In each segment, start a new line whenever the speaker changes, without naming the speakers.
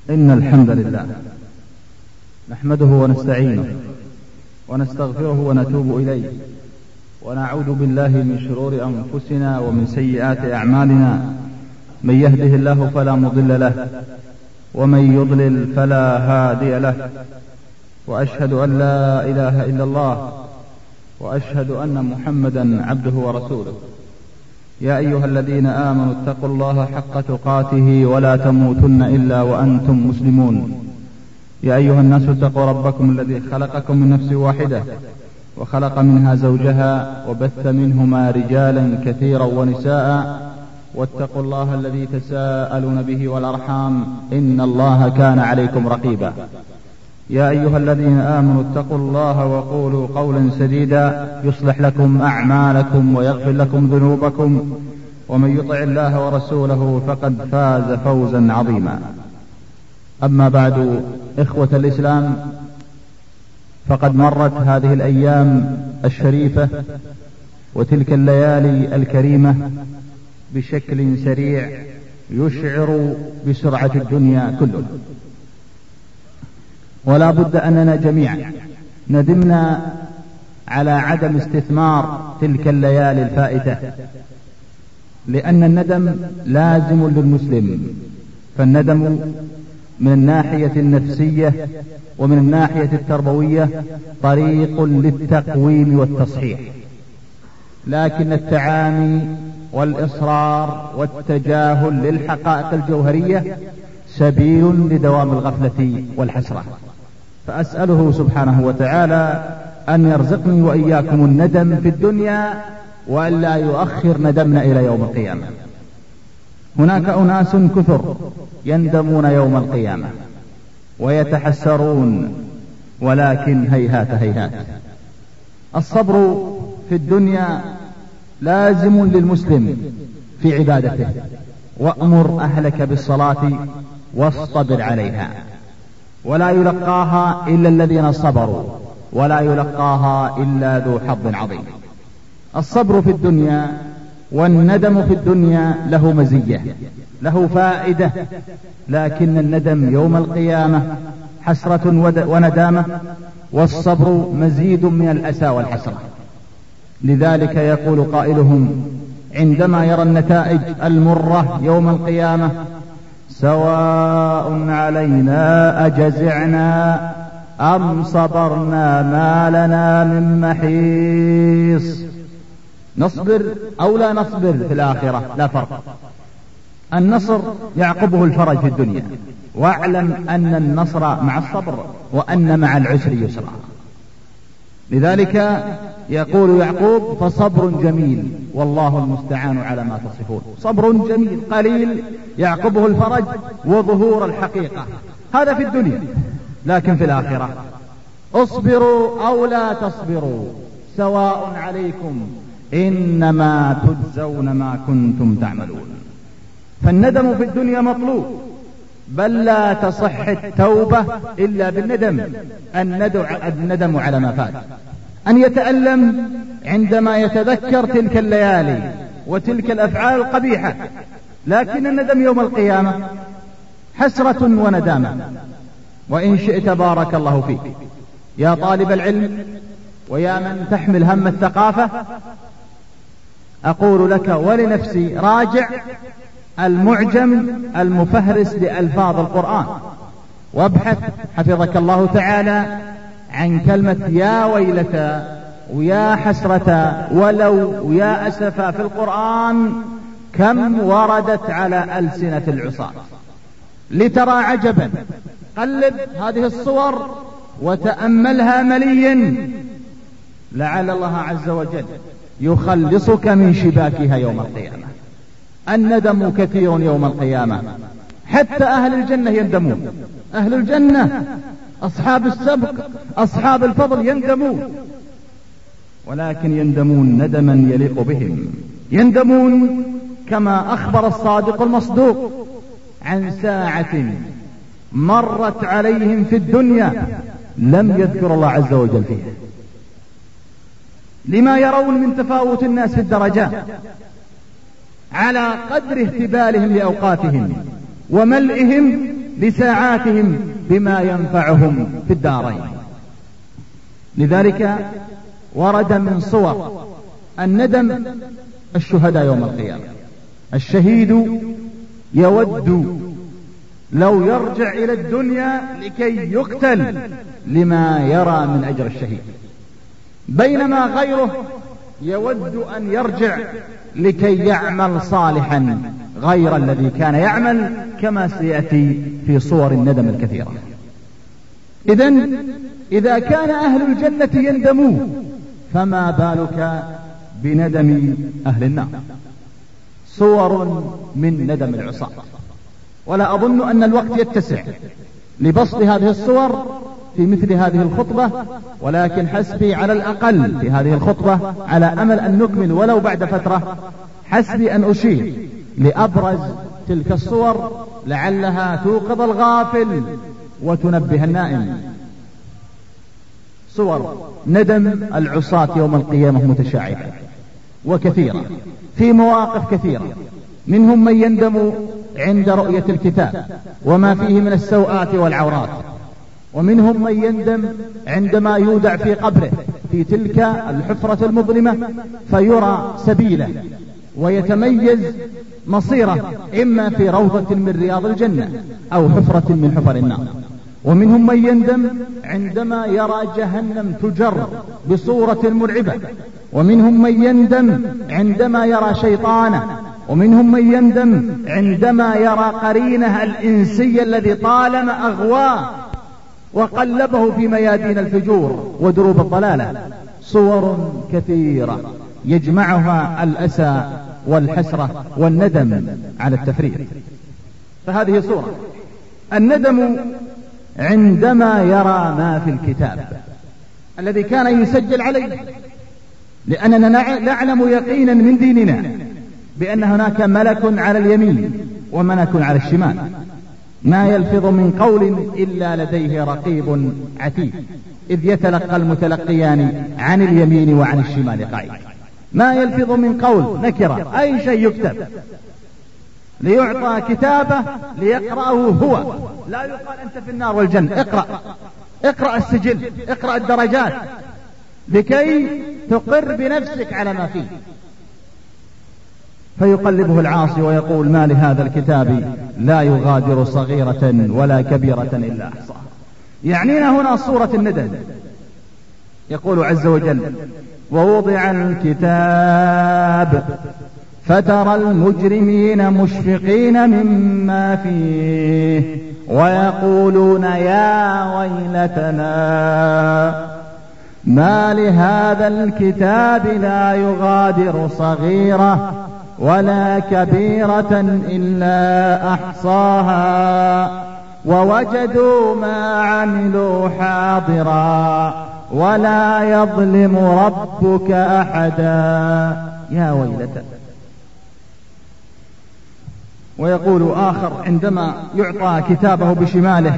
إن الحمد لله نحمده ونستعينه ونستغفره ونتوب إليه، ونعوذ بالله من شرور أنفسنا ومن سيئات أعمالنا. من يهده الله فلا مضل له، ومن يضلل فلا هادي له، وأشهد أن لا إله إلا الله، وأشهد أن محمدا عبده ورسوله. يا أيها الذين آمنوا اتقوا الله حق تقاته ولا تموتن إلا وأنتم مسلمون. يا أيها الناس اتقوا ربكم الذي خلقكم من نفس واحدة، وخلق منها زوجها، وبث منهما رجالا كثيرا ونساء، واتقوا الله الذي تساءلون به والأرحام، إن الله كان عليكم رقيبا. يا أيها الذين آمنوا اتقوا الله وقولوا قولا سديدا يصلح لكم أعمالكم ويغفر لكم ذنوبكم، ومن يطع الله ورسوله فقد فاز فوزا عظيما. أما بعد، إخوة الإسلام، فقد مرت هذه الأيام الشريفة وتلك الليالي الكريمة بشكل سريع يشعر بسرعة الدنيا كله، ولا بد أننا جميعا ندمنا على عدم استثمار تلك الليالي الفائتة، لأن الندم لازم للمسلم. فالندم من الناحية النفسية ومن الناحية التربوية طريق للتقويم والتصحيح، لكن التعامي والإصرار والتجاهل للحقائق الجوهرية سبيل لدوام الغفلة والحسرة. فأسأله سبحانه وتعالى أن يرزقني وإياكم الندم في الدنيا، وأن لا يؤخر ندمنا إلى يوم القيامة. هناك أناس كثر يندمون يوم القيامة ويتحسرون، ولكن هيهات هيهات. الصبر في الدنيا لازم للمسلم في عبادته. وأمر أهلك بالصلاة واصطبر عليها، ولا يلقاها إلا الذين صبروا، ولا يلقاها إلا ذو حظ عظيم. الصبر في الدنيا والندم في الدنيا له مزية، له فائدة، لكن الندم يوم القيامة حسرة وندامة، والصبر مزيد من الأسى والحسرة. لذلك يقول قائلهم عندما يرى النتائج المرة يوم القيامة: سواء علينا أجزعنا أم صبرنا ما لنا من محيص. نصبر أو لا نصبر في الآخرة لا فرق. النصر يعقبه الفرج في الدنيا، واعلم أن النصر مع الصبر، وأن مع العسر يسرا. لذلك يقول يعقوب: فصبر جميل والله المستعان على ما تصفون. صبر جميل قليل يعقبه الفرج وظهور الحقيقة، هذا في الدنيا. لكن في الآخرة: اصبروا أو لا تصبروا سواء عليكم إنما تجزون ما كنتم تعملون. فالندم في الدنيا مطلوب، بل لا تصح التوبة إلا بالندم. الندم على ما فات، أن يتألم عندما يتذكر تلك الليالي وتلك الأفعال القبيحة. لكن الندم يوم القيامة حسرة وندامة. وإن شئت بارك الله فيك يا طالب العلم ويا من تحمل هم الثقافة، أقول لك ولنفسي: راجع المعجم المفهرس لألفاظ القرآن، وابحث حفظك الله تعالى عن كلمة يا ويلتى ويا حسرة ولو ويا أسفا في القرآن كم وردت على ألسنة العصاة، لترى عجبا. قلب هذه الصور وتأملها مليا، لعل الله عز وجل يخلصك من شباكها يوم القيامة. الندم كثير يوم القيامة، حتى أهل الجنة يندمون. أهل الجنة أصحاب السبق أصحاب الفضل يندمون، ولكن يندمون ندما يليق بهم. يندمون كما أخبر الصادق المصدوق عن ساعة مرت عليهم في الدنيا لم يذكر الله عز وجل فيها، لما يرون من تفاوت الناس في الدرجات على قدر اهتبالهم لأوقاتهم وملئهم لساعاتهم بما ينفعهم في الدارين. لذلك ورد من صور الندم الشهداء يوم القيامة. الشهيد يود لو يرجع إلى الدنيا لكي يقتل لما يرى من أجر الشهيد، بينما غيره يود أن يرجع لكي يعمل صالحا غير الذي كان يعمل، كما سيأتي في صور الندم الكثيرة. إذا كان أهل الجنة يندمون فما بالك بندم أهل النار. صور من ندم العصاة، ولا أظن أن الوقت يتسع لبسط هذه الصور في مثل هذه الخطبة، ولكن حسبي على الأقل في هذه الخطبة على أمل أن نكمل ولو بعد فترة، حسبي أن أشير لأبرز تلك الصور لعلها توقظ الغافل وتنبه النائم. صور ندم العصاة يوم القيامة متشعبة وكثيرة في مواقف كثيرة. منهم من يندم عند رؤية الكتاب وما فيه من السوءات والعورات، ومنهم من يندم عندما يودع في قبره في تلك الحفرة المظلمة فيرى سبيله ويتميز مصيره إما في روضة من رياض الجنة أو حفرة من حفر النار. ومنهم من يندم عندما يرى جهنم تجر بصورة مرعبة، ومنهم من يندم عندما يرى شيطانه، ومنهم من يندم عندما يرى قرينه الإنسي الذي طالما أغواه وقلبه في ميادين الفجور ودروب الضلالة. صور كثيرة يجمعها الأسى والحسرة والندم على التفريط. فهذه صورة الندم عندما يرى ما في الكتاب الذي كان يسجل عليه، لأننا نعلم يقينا من ديننا بأن هناك ملك على اليمين وملك على الشمال، ما يلفظ من قول إلا لديه رقيب عتيد، إذ يتلقى المتلقيان عن اليمين وعن الشمال قعيد. ما يلفظ من قول نكرة، أي شيء يكتب ليعطى كتابه ليقرأه هو، لا يقال أنت في النار والجنة، اقرأ السجل، اقرأ الدرجات لكي تقر بنفسك على ما فيه. فيقلبه العاصي ويقول ما لهذا الكتاب لا يغادر صغيرة ولا كبيرة إلا أحصاها. يعنينا هنا صورة الندم. يقول عز وجل ووضع الكتاب فترى المجرمين مشفقين مما فيه ويقولون يا ويلتنا ما لهذا الكتاب لا يغادر صغيرة ولا كبيرة إلا أحصاها ووجدوا ما عملوا حاضرا ولا يظلم ربك أحدا يا ويلتنا. ويقول آخر عندما يعطى كتابه بشماله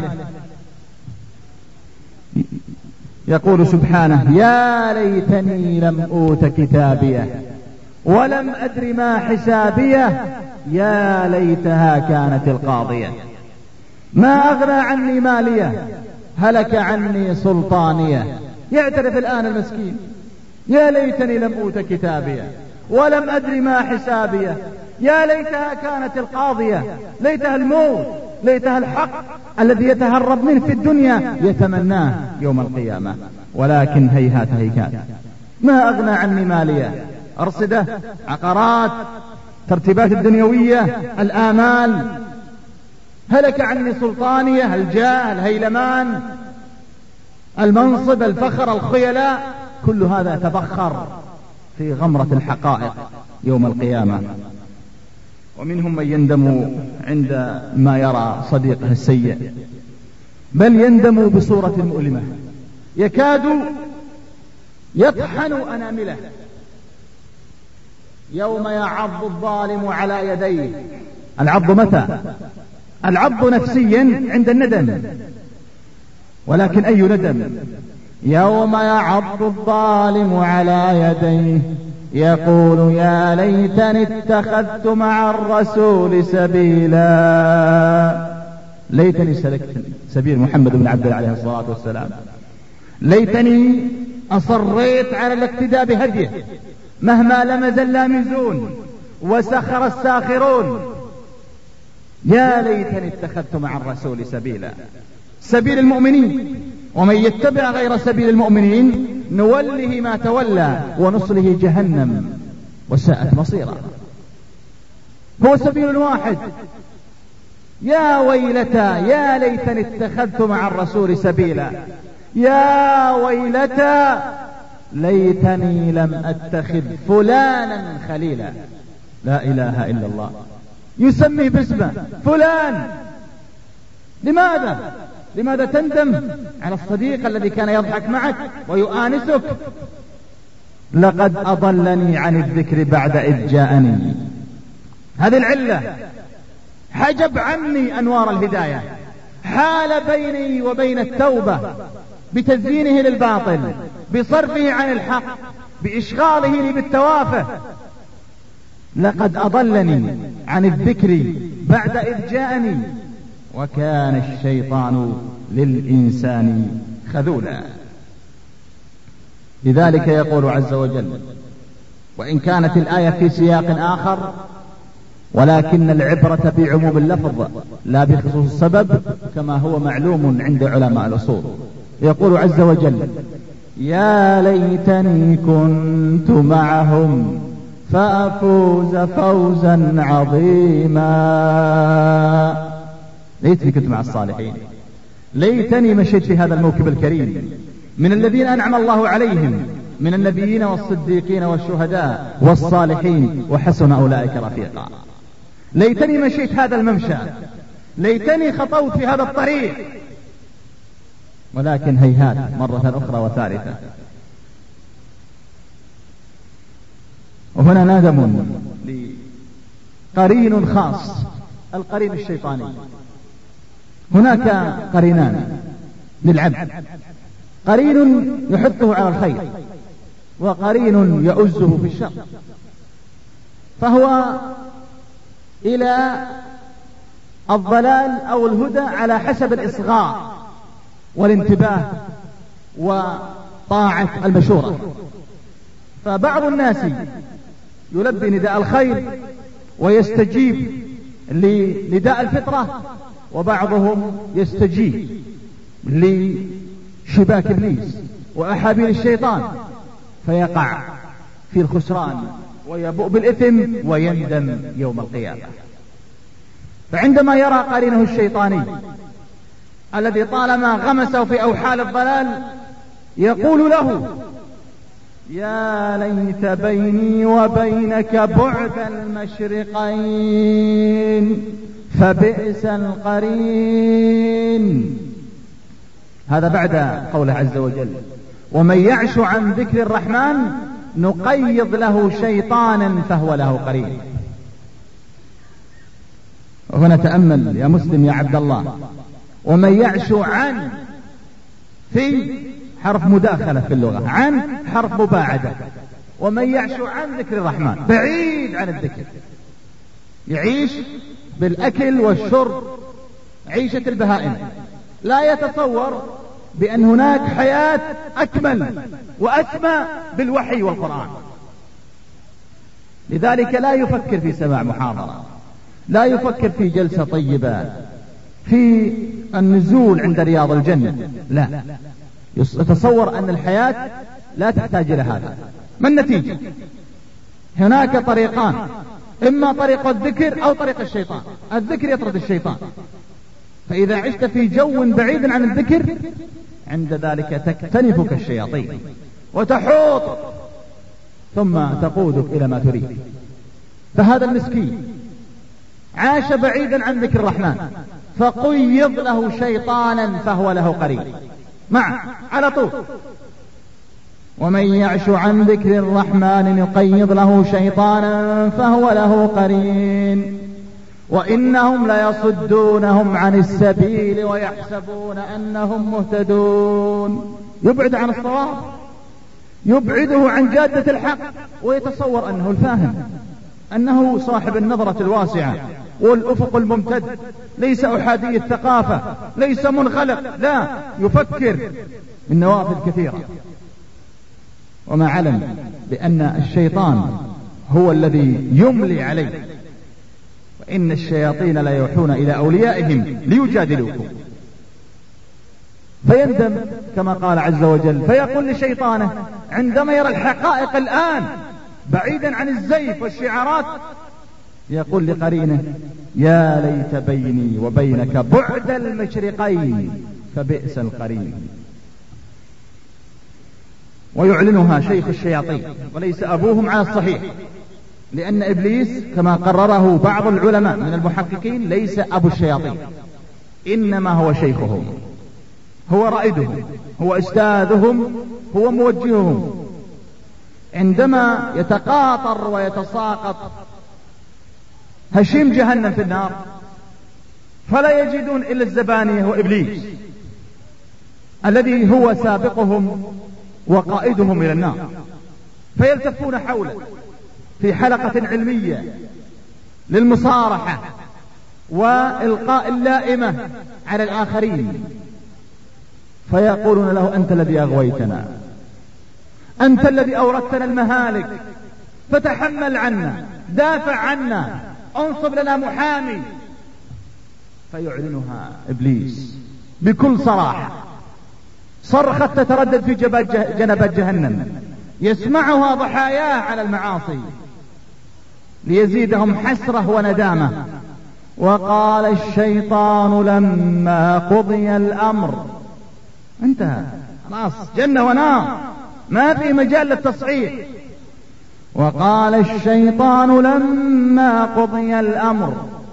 يقول سبحانه يا ليتني لم أوت كتابيه ولم أدر ما حسابيه يا ليتها كانت القاضية ما أغنى عني ماليه هلك عني سلطانيه. يعترف الآن المسكين يا ليتني لم أوت كتابيه ولم أدر ما حسابيه يا ليتها كانت القاضية. ليتها الموت، ليتها الحق الذي يتهرب منه في الدنيا يتمناه يوم القيامة. ولكن هيهات هيكات ما أغنى عني ماليه، أرصدة، عقارات، ترتيبات الدنيوية، الآمال، هلك عني سلطانية، الجاه، الهيلمان، المنصب، الفخر، الخيلاء، كل هذا يتبخر في غمرة الحقائق يوم القيامة. ومنهم من يندم عند ما يرى صديقه السيء، بل يندم بصورة مؤلمة يكاد يطحن أنامله يوم يعض الظالم على يديه. العض متى؟ العض نفسيا عند الندم، ولكن أي ندم؟ يوم يعض الظالم على يديه يقول يا ليتني اتخذت مع الرسول سبيلا ليتني سلكت سبيل محمد بن عبد الله عليه الصلاة والسلام، ليتني أصريت على الاقتداء بهديه مهما لمز اللامزون وسخر الساخرون. يا ليتني اتخذت مع الرسول سبيلا، سبيل المؤمنين، ومن يتبع غير سبيل المؤمنين نوله ما تولى ونصله جهنم وساءت مصيرا. هو سبيل واحد. يا ويلتى يا ليتني اتخذت مع الرسول سبيلا، يا ويلتى ليتني لم أتخذ فلانا خليلا. لا إله إلا الله، يسمي باسمه فلان. لماذا تندم على الصديق الذي كان يضحك معك ويؤانسك؟ لقد أضلني عن الذكر بعد إذ جاءني. هذه العلة، حجب عني أنوار الهداية، حال بيني وبين التوبة بتزيينه للباطل، بصرفه عن الحق، بإشغاله لي بالتوافه. لقد أضلني عن الذكر بعد إذ جاءني وكان الشيطان للإنسان خذولا. لذلك يقول عز وجل: وإن كانت الآية في سياق آخر ولكن العبرة بعموم اللفظ لا بخصوص السبب كما هو معلوم عند علماء الأصول. يقول عز وجل: يا ليتني كنت معهم فأفوز فوزا عظيما. ليتني كنت مع الصالحين، ليتني مشيت في هذا الموكب الكريم من الذين أنعم الله عليهم من النبيين والصديقين والشهداء والصالحين وحسن أولئك رفيقا. ليتني مشيت هذا الممشى، ليتني خطوت في هذا الطريق، ولكن هيهات مرة أخرى وثالثة. وهنا نادم لقرين خاص، القرين الشيطاني. هناك قرينان للعبد: قرين يحثه على الخير، وقرين يؤزه في الشر. فهو إلى الضلال أو الهدى على حسب الإصغاء والانتباه وطاعة المشورة. فبعض الناس يلبي نداء الخير ويستجيب لنداء الفطرة، وبعضهم يستجيب لشباك إبليس وأحابيل الشيطان فيقع في الخسران ويبوء بالإثم ويندم يوم القيامة. فعندما يرى قرينه الشيطاني الذي طالما غمسه في أوحال الضلال يقول له: يا ليت بيني وبينك بعد المشرقين فبئس القرين. هذا بعد قوله عز وجل: ومن يعش عن ذكر الرحمن نقيض له شيطانا فهو له قرين. وهنا تأمل يا مسلم يا عبد الله: ومن يعش عن، في حرف مداخلة في اللغة، عن حرف مباعدة. ومن يعش عن ذكر الرحمن، بعيد عن الذكر، يعيش بالأكل والشرب عيشة البهائم، لا يتصور بأن هناك حياة أكمل وأسمى بالوحي والقرآن. لذلك لا يفكر في سماع محاضرة، لا يفكر في جلسة طيبة، في النزول عند رياض الجنة، لا، يتصور أن الحياة لا تحتاج إلى هذا. ما النتيجة؟ هناك طريقان: إما طريق الذكر أو طريق الشيطان. الذكر يطرد الشيطان، فإذا عشت في جو بعيد عن الذكر عند ذلك تكتنفك الشياطين وتحوط ثم تقودك إلى ما تريد. فهذا المسكين عاش بعيدا عن ذكر الرحمن فقيض له شيطانا فهو له قرين، على طول. ومن يعش عن ذكر الرحمن نقيض له شيطانا فهو له قرين وإنهم ليصدونهم عن السبيل ويحسبون أنهم مهتدون. يبعد عن الصواب، يبعده عن جادة الحق، ويتصور أنه الفاهم، أنه صاحب النظرة الواسعة والأفق الممتد ليس أحادي الثقافة، ليس منغلق، لا، يفكر من نوافذ كثيرة. وما علم بأن الشيطان هو الذي يملي عليه، وإن الشياطين لا يوحون إلى أوليائهم ليجادلوكم. فيندم كما قال عز وجل، فيقول لشيطانه عندما يرى الحقائق الآن بعيدا عن الزيف والشعارات، يقول لقرينه يا ليت بيني وبينك بعد المشرقين فبئس القرين. ويعلنها شيخ الشياطين وليس أبوهم على الصحيح، لأن إبليس كما قرره بعض العلماء من المحققين ليس أبو الشياطين، إنما هو شيخهم، هو رائدهم، هو أستاذهم، هو موجههم. عندما يتقاطر ويتساقط هشيم جهنم في النار فلا يجدون إلا الزبانية وإبليس الذي هو سابقهم وقائدهم إلى النار، فيلتفون حوله في حلقة علمية للمصارحة وإلقاء اللائمة على الآخرين، فيقولون له أنت الذي أغويتنا، أنت الذي أوردتنا المهالك، فتحمل عنا، دافع عنا، انصب لنا محامي. فيعلنها إبليس بكل صراحة، صرخة تتردد في جنبات جهنم، يسمعها ضحاياه على المعاصي ليزيدهم حسرة وندامة. وقال الشيطان لما قضي الأمر، انتهى خلاص، جنة ونار، ما في مجال للتصحيح. وقال الشيطان لما قضي الأمر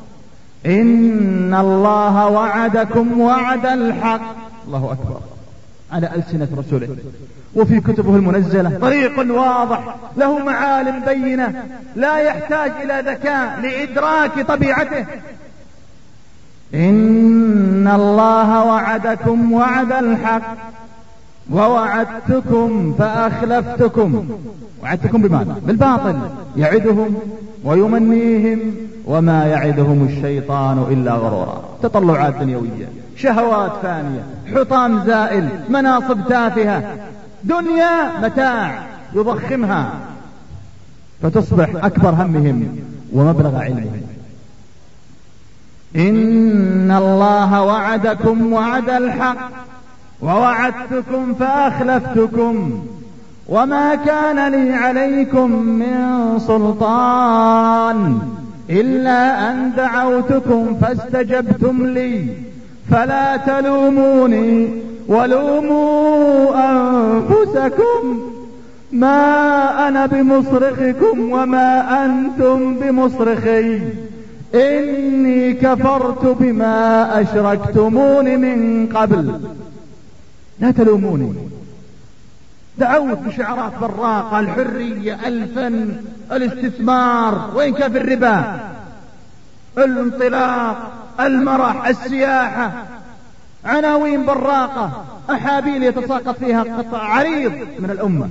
إن الله وعدكم وعد الحق. الله أكبر، على ألسنة رسوله وفي كتبه المنزلة، طريق واضح له معالم بينة، لا يحتاج إلى ذكاء لإدراك طبيعته. إن الله وعدكم وعد الحق ووعدتكم فأخلفتكم. وعدتكم بماذا؟ بالباطل، يعدهم ويمنيهم وما يعدهم الشيطان إلا غرورا. تطلعات دنيوية، شهوات فانية، حطام زائل، مناصب تافهة، دنيا متاع يضخمها فتصبح أكبر همهم ومبلغ علمهم. إن الله وعدكم وعد الحق ووعدتكم فأخلفتكم وما كان لي عليكم من سلطان إلا أن دعوتكم فاستجبتم لي فلا تلوموني ولوموا أنفسكم ما أنا بمصرخكم وما أنتم بمصرخي إني كفرت بما أشركتمون من قبل. لا تلوموني. دعوت بشعارات براقة، الحرية، الفن، الاستثمار، وإن كان في الربا، الانطلاق، المرح، السياحة، عناوين براقة، أحابيل يتساقط فيها قطع عريض من الأمة.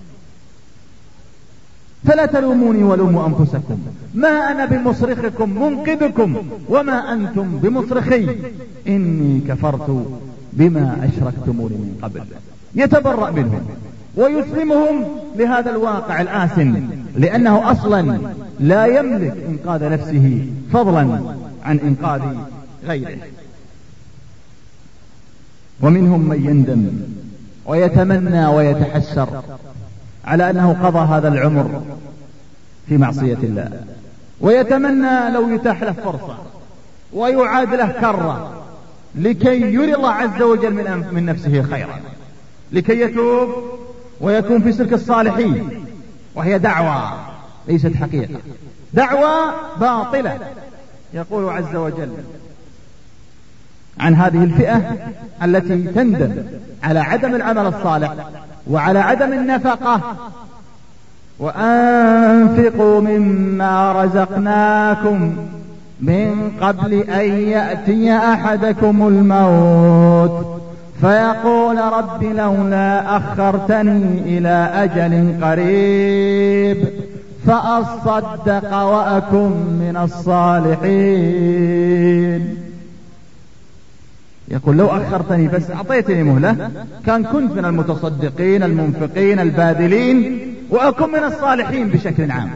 فلا تلوموني ولوموا أنفسكم ما أنا بمصرخكم منقذكم وما أنتم بمصرخي إني كفرت بما أشركتموني من قبل. يتبرأ منهم ويسلمهم لهذا الواقع الآسن، لأنه أصلا لا يملك إنقاذ نفسه فضلا عن إنقاذ غيره. ومنهم من يندم ويتمنى ويتحسر على أنه قضى هذا العمر في معصية الله، ويتمنى لو يتاح له فرصة ويعاد له كرة لكي يري الله عز وجل من نفسه خيرا، لكي يتوب ويكون في سلك الصالحين. وهي دعوة ليست حقيقة، دعوة باطلة. يقول عز وجل عن هذه الفئة التي تندم على عدم العمل الصالح وعلى عدم النفقة: وأنفقوا مما رزقناكم من قبل أن يأتي أحدكم الموت فيقول رب لولا أخرتني إلى أجل قريب فأصدق وأكن من الصالحين. يقول لو أخرتني بس أعطيتني مهلة كان كنت من المتصدقين المنفقين الباذلين وأكون من الصالحين بشكل عام.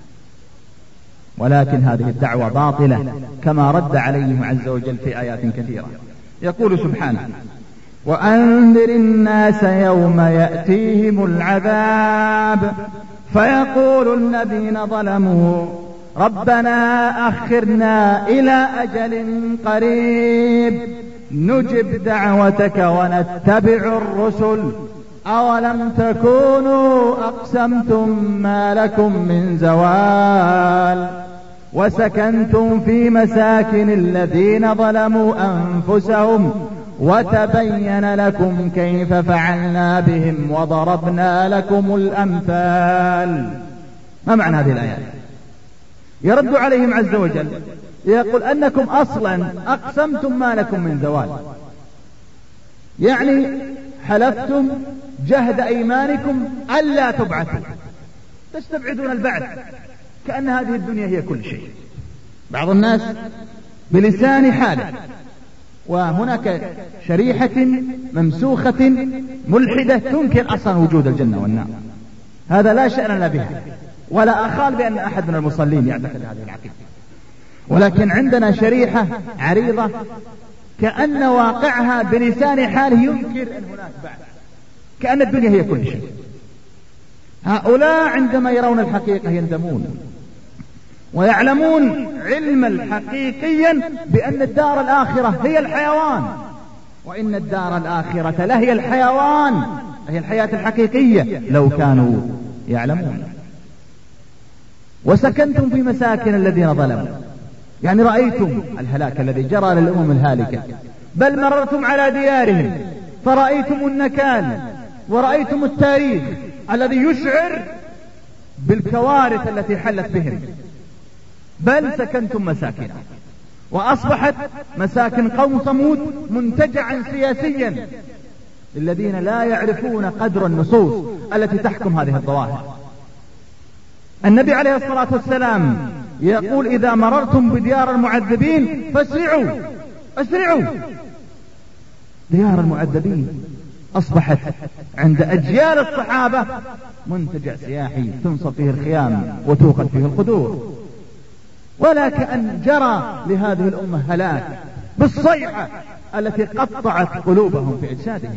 ولكن هذه الدعوة باطلة كما رد عليهم عز وجل في آيات كثيرة. يقول سبحانه: وأنذر الناس يوم يأتيهم العذاب فيقول الذين ظلموا ربنا أخرنا إلى أجل قريب نجب دعوتك ونتبع الرسل أولم تكونوا أقسمتم ما لكم من زوال وسكنتم في مساكن الذين ظلموا أنفسهم وتبين لكم كيف فعلنا بهم وضربنا لكم الأمثال. ما معنى هذه الآيات؟ يرد عليهم عز وجل يقول أنكم أصلا أقسمتم ما لكم من زوال، يعني حلفتم جهد أيمانكم ألا تبعثوا، تستبعدون البعث كأن هذه الدنيا هي كل شيء. بعض الناس بلسان حاله وهناك شريحة ممسوخة ملحدة تنكر أصلا وجود الجنة والنار، هذا لا شأن لنا بها ولا أخال بأن أحد من المصلين يعتقد هذه العقيدة، ولكن عندنا شريحة عريضة كأن واقعها بلسان حاله ينكر أن هناك بعد، كأن الدنيا هي كل شيء. هؤلاء عندما يرون الحقيقة يندمون ويعلمون علما حقيقيا بأن الدار الآخرة هي الحيوان، وإن الدار الآخرة لهي الحيوان، هي الحياة الحقيقية لو كانوا يعلمون. وسكنتم في مساكن الذين ظلموا، يعني رأيتم الهلاك الذي جرى للأمم الهالكة، بل مررتم على ديارهم فرأيتم النكال ورأيتم التاريخ الذي يشعر بالكوارث التي حلت بهم، بل سكنتم مساكنهم وأصبحت مساكن قوم ثمود منتجعا سياسيا للذين لا يعرفون قدر النصوص التي تحكم هذه الظواهر. النبي عليه الصلاة والسلام يقول: إذا مررتم بديار المعذبين فاسرعوا، اسرعوا. ديار المعذبين أصبحت عند أجيال الصحابة منتجع سياحي تنصب فيه الخيام وتوقد فيه القدور، ولا كأن جرى لهذه الأمة هلاك بالصيحة التي قطعت قلوبهم في أجسادهم.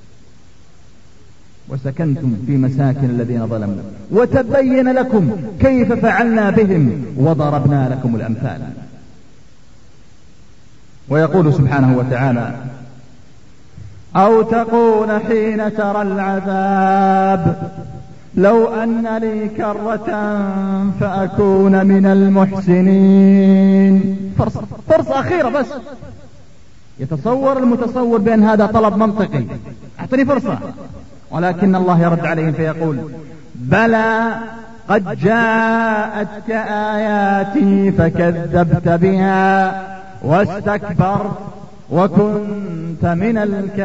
وسكنتم في مساكن الذين ظلموا وتبين لكم كيف فعلنا بهم وضربنا لكم الأمثال. ويقول سبحانه وتعالى: أو تقول حين ترى العذاب لو أن لي كرة فأكون من المحسنين. فرصة أخيرة بس. يتصور المتصور بأن هذا طلب منطقي، أعطني فرصة، ولكن الله يرد عليهم فيقول: بلى قد جاءتك آياتي فكذبت بها واستكبرت وكنت من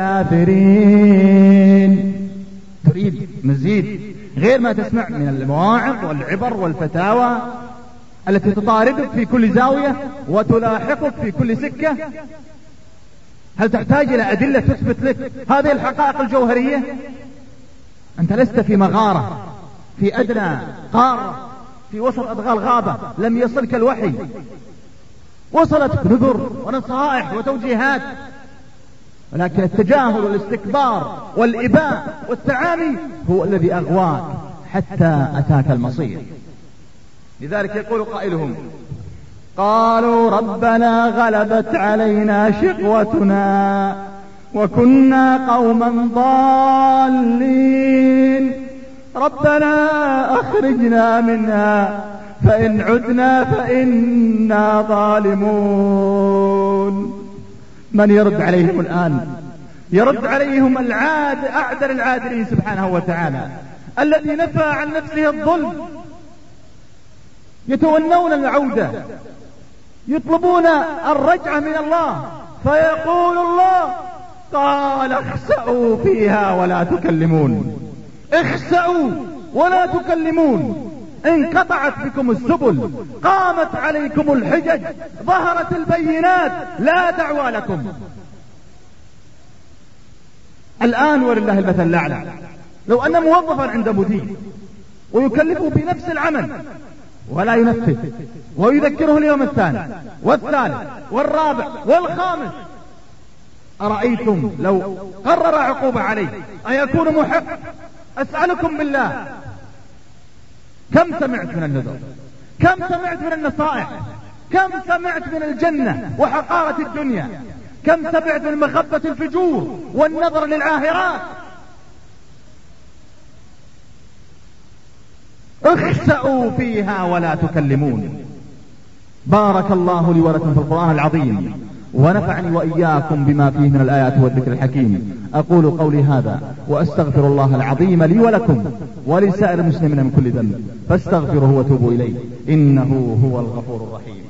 الكافرين. تريد مزيد غير ما تسمع من المواعظ والعبر والفتاوى التي تطاردك في كل زاوية وتلاحقك في كل سكة؟ هل تحتاج إلى أدلة تثبت لك هذه الحقائق الجوهرية؟ أنت لست في مغارة في أدنى قارة في وسط أدغال غابة لم يصلك الوحي، وصلتك نذر ونصائح وتوجيهات، ولكن التجاهل والاستكبار والإباء والتعامي هو الذي أغواك حتى أتاك المصير. لذلك يقول قائلهم: قالوا ربنا غلبت علينا شقوتنا وكنا قوما ضالين ربنا أخرجنا منها فإن عدنا فإنا ظالمون. من يرد عليهم الآن؟ يرد عليهم أعدل العادلين سبحانه وتعالى، الذي نفى عن نفسه الظلم، يتونون العودة، يطلبون الرجعة من الله، فيقول الله: قال اخسأوا فيها ولا تكلمون، اخسأوا ولا تكلمون، انقطعت بكم السبل، قامت عليكم الحجج، ظهرت البينات، لا دعوى لكم. الآن ولله المثل الأعلى، لو أن موظفا عند مدير ويكلفه بنفس العمل ولا ينفذ، ويذكره اليوم الثاني والثالث والرابع والخامس، أرأيتم لو قرر عقوبة عليه أيكون محق؟ أسألكم بالله، كم سمعت من النذر، كم سمعت من النصائح، كم سمعت من الجنة وحقارة الدنيا، كم سمعت من مخبة الفجور والنظر للعاهرات. اخسأوا فيها ولا تكلمون. بارك الله لي ولكم في القرآن العظيم، ونفعني وإياكم بما فيه من الآيات والذكر الحكيم. أقول قولي هذا وأستغفر الله العظيم لي ولكم ولسائر المسلمين من كل ذنب، فاستغفروه وتوبوا إليه إنه هو الغفور الرحيم.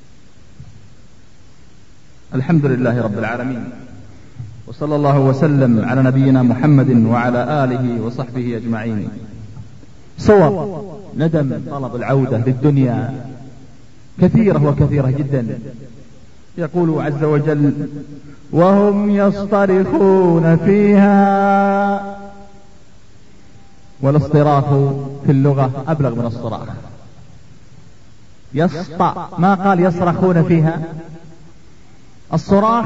الحمد لله رب العالمين، وصلى الله وسلم على نبينا محمد وعلى آله وصحبه أجمعين. صور ندم طلب العودة للدنيا كثيرة وكثيرة جدا. يقول عز وجل: وهم يصطرخون فيها. والاصطراخ في اللغة أبلغ من الصراخ. يسطع، ما قال يصرخون فيها. الصراخ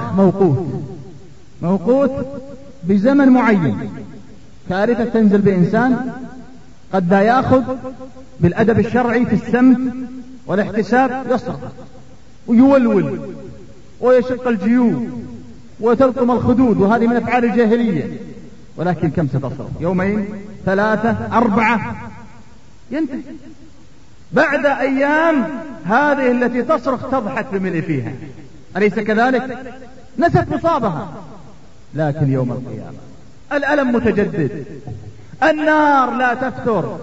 موقوت بزمن معين. كارثة تنزل بإنسان قد لا يأخذ بالأدب الشرعي في السمت والاحتساب، يصرخ ويولول ويشق الجيوب وتلطم الخدود، وهذه من أفعال الجاهلية. ولكن كم ستصرخ؟ يومين، 3، 4، ينتهي. بعد أيام هذه التي تصرخ تضحك بملء فيها، أليس كذلك؟ نست مصابها. لكن يوم القيامة الألم متجدد، النار لا تفتر،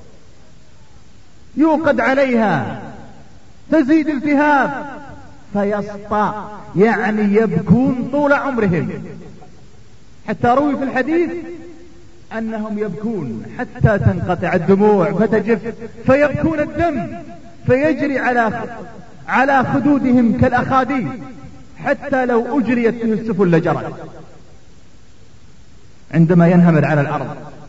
يوقد عليها، تزيد التهاب، فيسطع، يعني يبكون طول عمرهم. حتى روي في الحديث أنهم يبكون حتى تنقطع الدموع فتجف، فيبكون الدم فيجري على خدودهم كالأخاديد، حتى لو أجريت به السفن لجرت عندما ينهمر على الأرض.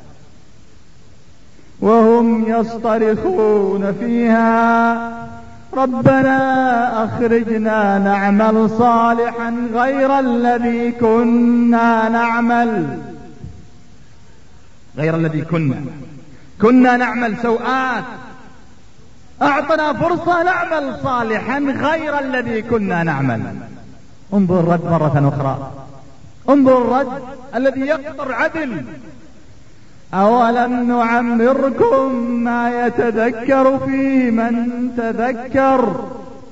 وهم يصطرخون فيها ربنا أخرجنا نعمل صالحا غير الذي كنا نعمل. غير الذي كنا نعمل سوءات، أعطنا فرصة نعمل صالحا غير الذي كنا نعمل. انظر الرد مرة أخرى، انظر الرد الذي يقطر عدل. أولم نعمركم ما يتذكر فيه من تذكر.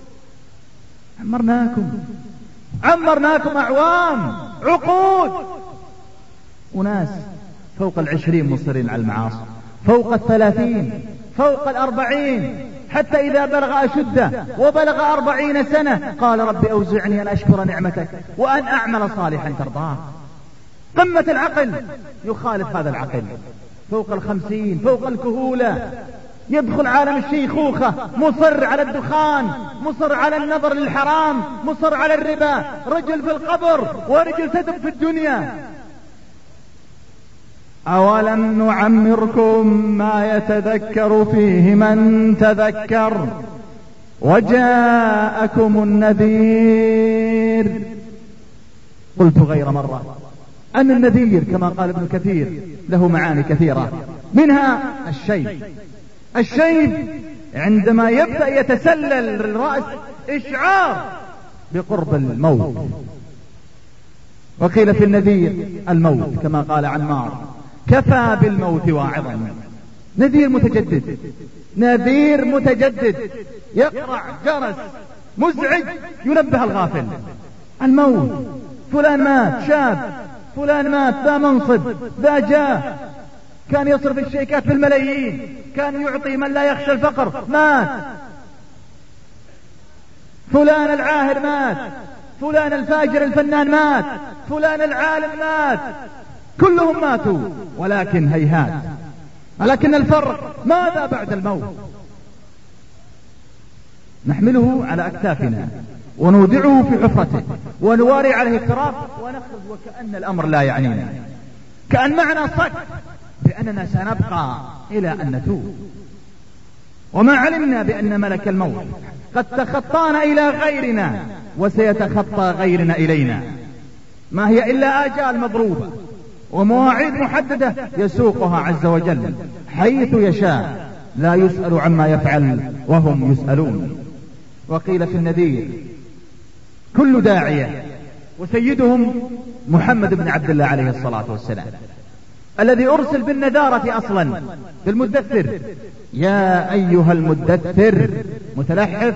عمرناكم أعوام، عقود. وناس فوق 20 مصرين على المعاصي، فوق 30، فوق 40، حتى إذا بلغ أشده وبلغ 40 سنة قال رب أوزعني أن أشكر نعمتك وأن أعمل صالحا ترضاه. قمة العقل يخالف هذا العقل. فوق 50، فوق الكهولة، يدخل عالم الشيخوخة، مصر على الدخان، مصر على النظر للحرام، مصر على الربا، رجل في القبر ورجل تدب في الدنيا. أولم نعمركم ما يتذكر فيه من تذكر وجاءكم النذير. قلت غير مرة أن النذير كما قال ابن كثير له معاني كثيرة، منها الشيب عندما يبدأ يتسلل الرأس إشعار بقرب الموت. وقيل في النذير الموت كما قال عمار كفى بالموت واعظا. نذير متجدد يقرع جرس مزعج ينبه الغافل. الموت، فلان مات، شاب، فلان مات، ذا منصب، ذا جاه، كان يصرف الشيكات بالملايين، كان يعطي من لا يخشى الفقر، مات. فلان العاهر مات، فلان الفاجر الفنان مات، فلان العالم مات، كلهم ماتوا. ولكن هيهات، ولكن الفرق ماذا بعد الموت؟ نحمله على أكتافنا ونودعه في حفرته ونواري عليه التراب ونخرج وكأن الأمر لا يعنينا. كأن معنا صك بأننا سنبقى إلى أن نتوب، وما علمنا بأن ملك الموت قد تخطانا إلى غيرنا وسيتخطى غيرنا إلينا. ما هي إلا آجال مضروبة ومواعيد محددة يسوقها عز وجل حيث يشاء، لا يسأل عما يفعل وهم يسألون. وقيل في النذير كل داعية وسيدهم محمد بن عبد الله عليه الصلاة والسلام الذي أرسل بالنذارة أصلا بالمدثر، يا أيها المدثر، متلحف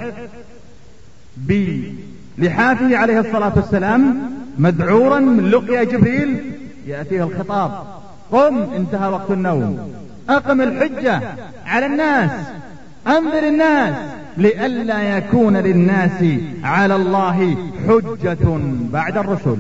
بلحافه عليه الصلاة والسلام مدعورا من لقيا جبريل يأتيه الخطاب: قم، انتهى وقت النوم، أقم الحجة على الناس، أنذر الناس لئلا يكون للناس على الله حجة بعد الرسل.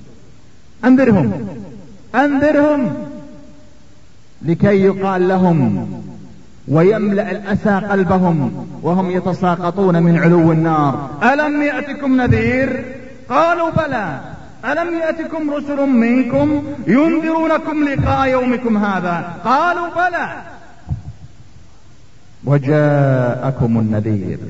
أنذرهم لكي يقال لهم ويملأ الأسى قلبهم وهم يتساقطون من علو النار: ألم يأتكم نذير؟ قالوا بلى. ألم يأتكم رسل منكم ينذرونكم لقاء يومكم هذا؟ قالوا بلى وجاءكم النذير.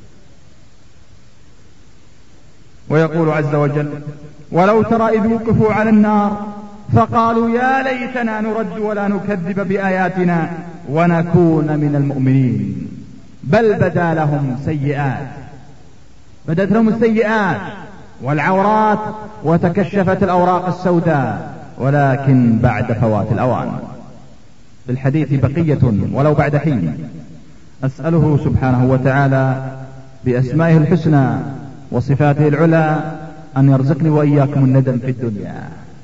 ويقول عز وجل: ولو ترى إذ وقفوا على النار فقالوا يا ليتنا نرد ولا نكذب بآياتنا ونكون من المؤمنين، بل بدا لهم سيئات، بدت لهم السيئات والعورات وتكشفت الأوراق السوداء، ولكن بعد فوات الأوان. بالحديث بقية ولو بعد حين. أسأله سبحانه وتعالى بأسمائه الحسنى وصفاته العلى أن يرزقني وإياكم الندم في الدنيا،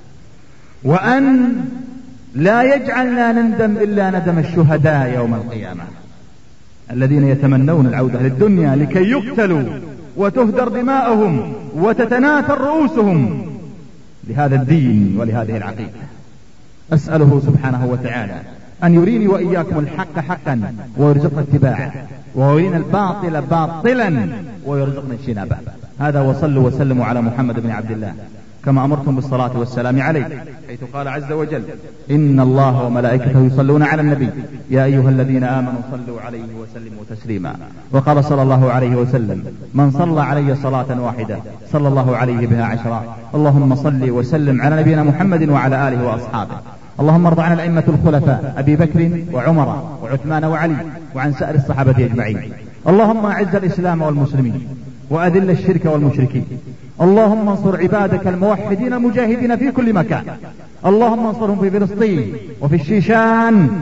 وأن لا يجعلنا نندم إلا ندم الشهداء يوم القيامة الذين يتمنون العودة للدنيا لكي يقتلوا وتهدر دماؤهم وتتناثر رؤوسهم لهذا الدين ولهذه العقيدة. أسأله سبحانه وتعالى أن يريني وإياكم الحق حقا ويرزقنا اتباعه، ويرينا الباطل باطلا ويرزقنا اجتنابه. هذا، وصلوا وسلموا على محمد بن عبد الله كما أمرتم بالصلاة والسلام عليه، حيث قال عز وجل: إن الله وملائكته يصلون على النبي يا أيها الذين آمنوا صلوا عليه وسلموا تسليما. وقال صلى الله عليه وسلم: من صلى علي صلاة واحدة صلى الله عليه بها عشرا. اللهم صل وسلم على نبينا محمد وعلى آله وأصحابه. اللهم ارض عن الأئمة الخلفاء أبي بكر وعمر وعثمان وعلي وعن سائر الصحابة أجمعين. اللهم أعز الإسلام والمسلمين وأذل الشرك والمشركين. اللهم انصر عبادك الموحدين المجاهدين في كل مكان. اللهم انصرهم في فلسطين وفي الشيشان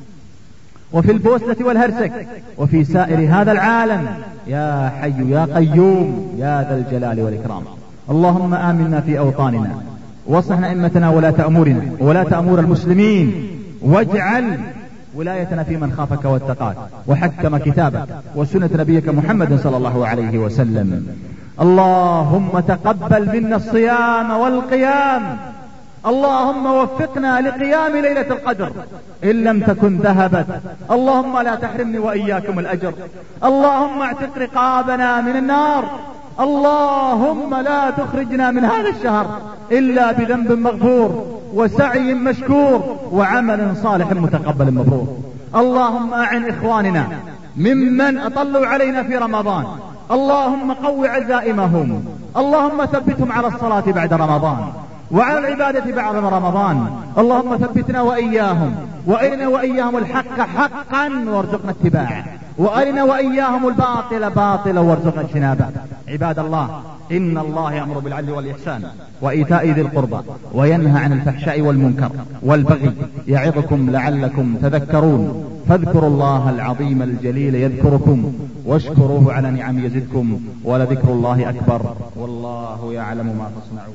وفي البوسنة والهرسك وفي سائر هذا العالم، يا حي يا قيوم يا ذا الجلال والإكرام. اللهم آمنا في أوطاننا، واصلح أئمتنا ولاة أمور المسلمين، واجعل ولايتنا في من خافك واتقاك وحكم كتابك وسنة نبيك محمد صلى الله عليه وسلم. اللهم تقبل منا الصيام والقيام. اللهم وفقنا لقيام ليلة القدر إن لم تكن ذهبت. اللهم لا تحرمني وإياكم الأجر. اللهم اعتق رقابنا من النار. اللهم لا تخرجنا من هذا الشهر إلا بذنب مغفور وسعي مشكور وعمل صالح متقبل مبرور. اللهم أعن إخواننا ممن أطلوا علينا في رمضان. اللهم قو عزائمهم. اللهم ثبتهم على الصلاة بعد رمضان وعلى العبادة بعد رمضان. اللهم ثبتنا وإياهم، وأرنا وإياهم الحق حقا وارزقنا اتباعه، وأرنا وإياهم الباطل باطلا وارزقنا اجتنابه. عباد الله، إن الله يأمر بالعدل والإحسان وإيتاء ذي القربى وينهى عن الفحشاء والمنكر والبغي يعظكم لعلكم تذكرون. فاذكروا الله العظيم الجليل يذكركم واشكروه على نعم يزدكم ولذكر الله أكبر والله يعلم ما تصنعون.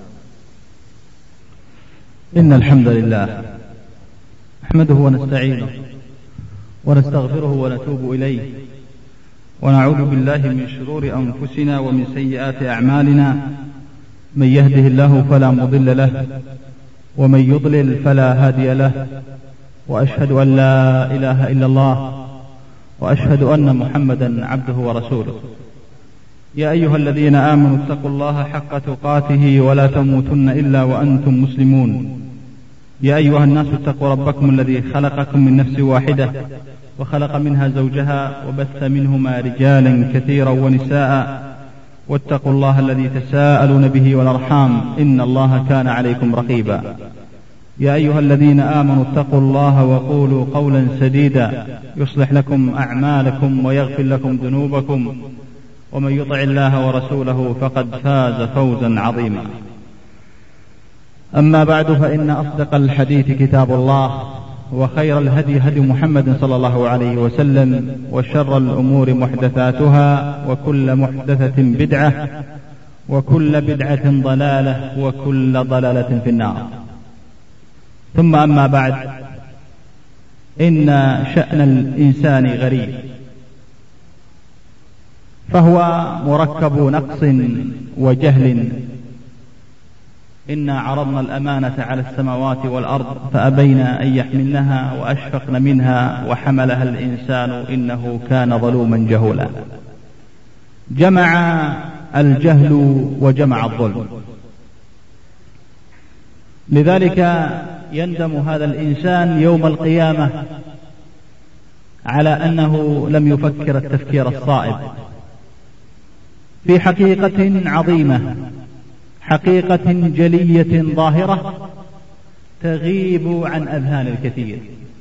إن الحمد لله نحمده ونستعينه ونستغفره ونتوب إليه، ونعوذ بالله من شرور أنفسنا ومن سيئات أعمالنا. من يهده الله فلا مضل له ومن يضلل فلا هادي له، وأشهد أن لا إله إلا الله وأشهد أن محمدا عبده ورسوله. يا أيها الذين آمنوا اتقوا الله حق تقاته ولا تموتن إلا وأنتم مسلمون. يا أيها الناس اتقوا ربكم الذي خلقكم من نفس واحدة وخلق منها زوجها وبث منهما رجالا كثيرا ونساء واتقوا الله الذي تساءلون به والأرحام إن الله كان عليكم رقيبا. يا أيها الذين آمنوا اتقوا الله وقولوا قولا سديدا يصلح لكم أعمالكم ويغفر لكم ذنوبكم ومن يطع الله ورسوله فقد فاز فوزا عظيما. أما بعد فإن أصدق الحديث كتاب الله وخير الهدي هدي محمد صلى الله عليه وسلم وشر الأمور محدثاتها وكل محدثة بدعة وكل بدعة ضلالة وكل ضلالة في النار. ثم أما بعد، إن شأن الإنسان غريب، فهو مركب نقص وجهل. إنا عرضنا الأمانة على السماوات والأرض فأبين أن يحملنها وأشفقن منها وحملها الإنسان إنه كان ظلوما جهولا. جمع الجهل وجمع الظلم، لذلك يندم هذا الإنسان يوم القيامة على أنه لم يفكر التفكير الصائب في حقيقة عظيمة، حقيقة جلية ظاهرة تغيب عن أذهان الكثير.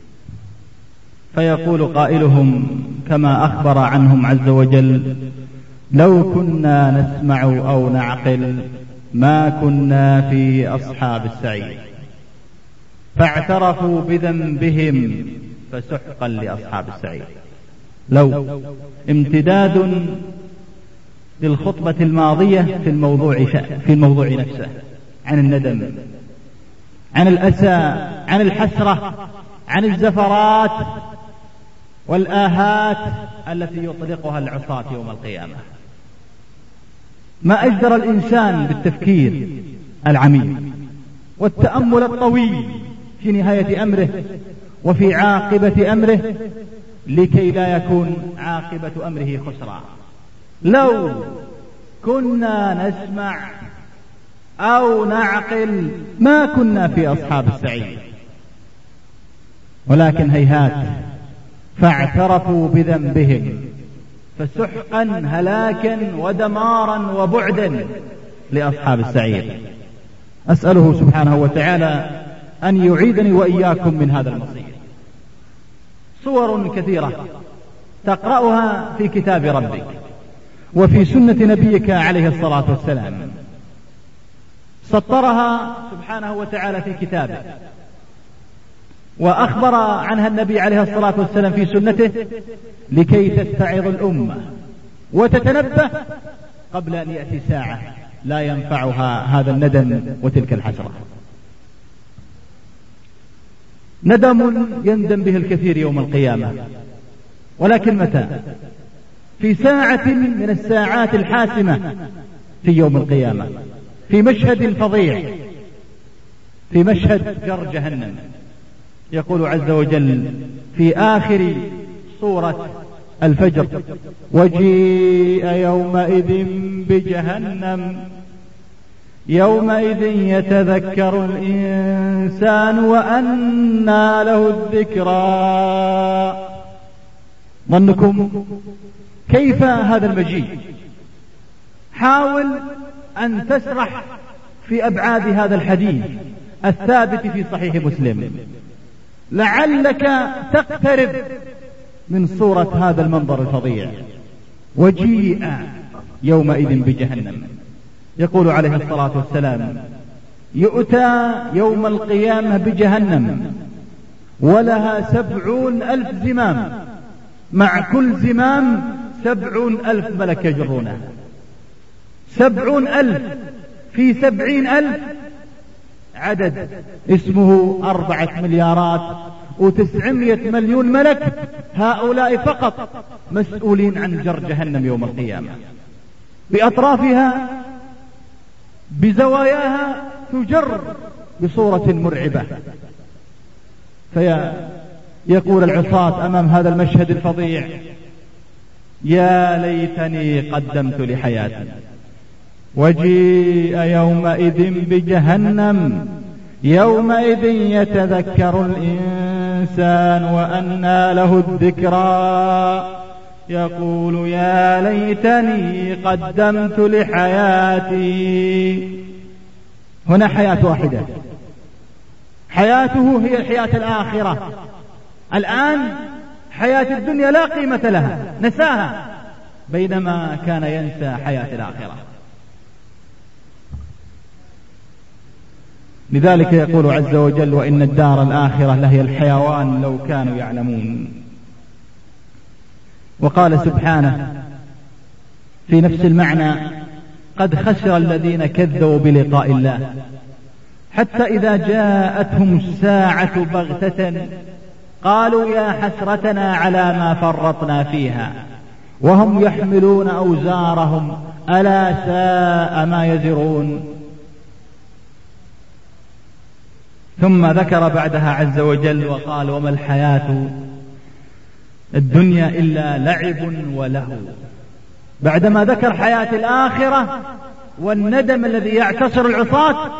فيقول قائلهم كما أخبر عنهم عز وجل: لو كنا نسمع أو نعقل ما كنا في أصحاب السعير، فاعترفوا بذنبهم فسحقا لأصحاب السعير. لو امتداد للخطبة الماضية في الموضوع نفسه، عن الندم، عن الأسى، عن الحسرة، عن الزفرات والآهات التي يطلقها العصاة يوم القيامة. ما أجدر الإنسان بالتفكير العميق والتأمل الطويل في نهاية أمره وفي عاقبة أمره لكي لا يكون عاقبة أمره خسرا. لو كنا نسمع أو نعقل ما كنا في أصحاب السعير، ولكن هيهات، فاعترفوا بذنبهم فسحقا هلاكا ودمارا وبعدا لأصحاب السعير. أسأله سبحانه وتعالى أن يعيدني وإياكم من هذا المصير. صور كثيرة تقرأها في كتاب ربك وفي سنة نبيك عليه الصلاة والسلام، سطرها سبحانه وتعالى في كتابه، وأخبر عنها النبي عليه الصلاة والسلام في سنته لكي تتعظ الأمة وتتنبه قبل أن يأتي ساعة لا ينفعها هذا الندم وتلك الحسرة. ندم يندم به الكثير يوم القيامة، ولكن متى؟ في ساعة من الساعات الحاسمة في يوم القيامة، في مشهد فظيع، في مشهد جر جهنم. يقول عز وجل في آخر سورة الفجر: وجيء يومئذ بجهنم يومئذ يتذكر الإنسان وأنى له الذكرى. ظنكم كيف هذا المجيء؟ حاول أن تسرح في أبعاد هذا الحديث الثابت في صحيح مسلم، لعلك تقترب من صورة هذا المنظر الفظيع. وجيء يومئذ بجهنم، يقول عليه الصلاة والسلام: يؤتى يوم القيامة بجهنم ولها 70,000 زمام، مع كل زمام 70,000 ملك يجرونه. 70,000 في 70,000 عدد اسمه 4,900,000,000 ملك. هؤلاء فقط مسؤولين عن جر جهنم يوم القيامة، بأطرافها بزواياها تجر بصورة مرعبة. فيقول العصاة أمام هذا المشهد الفظيع: يا ليتني قدمت لحياتي. وجيء يومئذ بجهنم
يومئذ يتذكر الإنسان وأنى له الذكرى يقول يا ليتني قدمت لحياتي. هنا حياة واحدة، حياته هي الحياة الآخرة. الآن حياة الدنيا لا قيمة لها، نساها، بينما كان ينسى حياة الآخرة. لذلك يقول عز وجل وإن الدار الآخرة لهي الحيوان لو كانوا يعلمون. وقال سبحانه في نفس المعنى قد خسر الذين كذبوا بلقاء الله حتى إذا جاءتهم الساعة بغتة قالوا يا حسرتنا على ما فرطنا فيها وهم يحملون أوزارهم ألا ساء ما يزرون. ثم ذكر بعدها عز وجل وقال وما الحياة الدنيا إلا لعب ولهو. بعدما ذكر حياة الآخرة والندم الذي يعتصر العصاة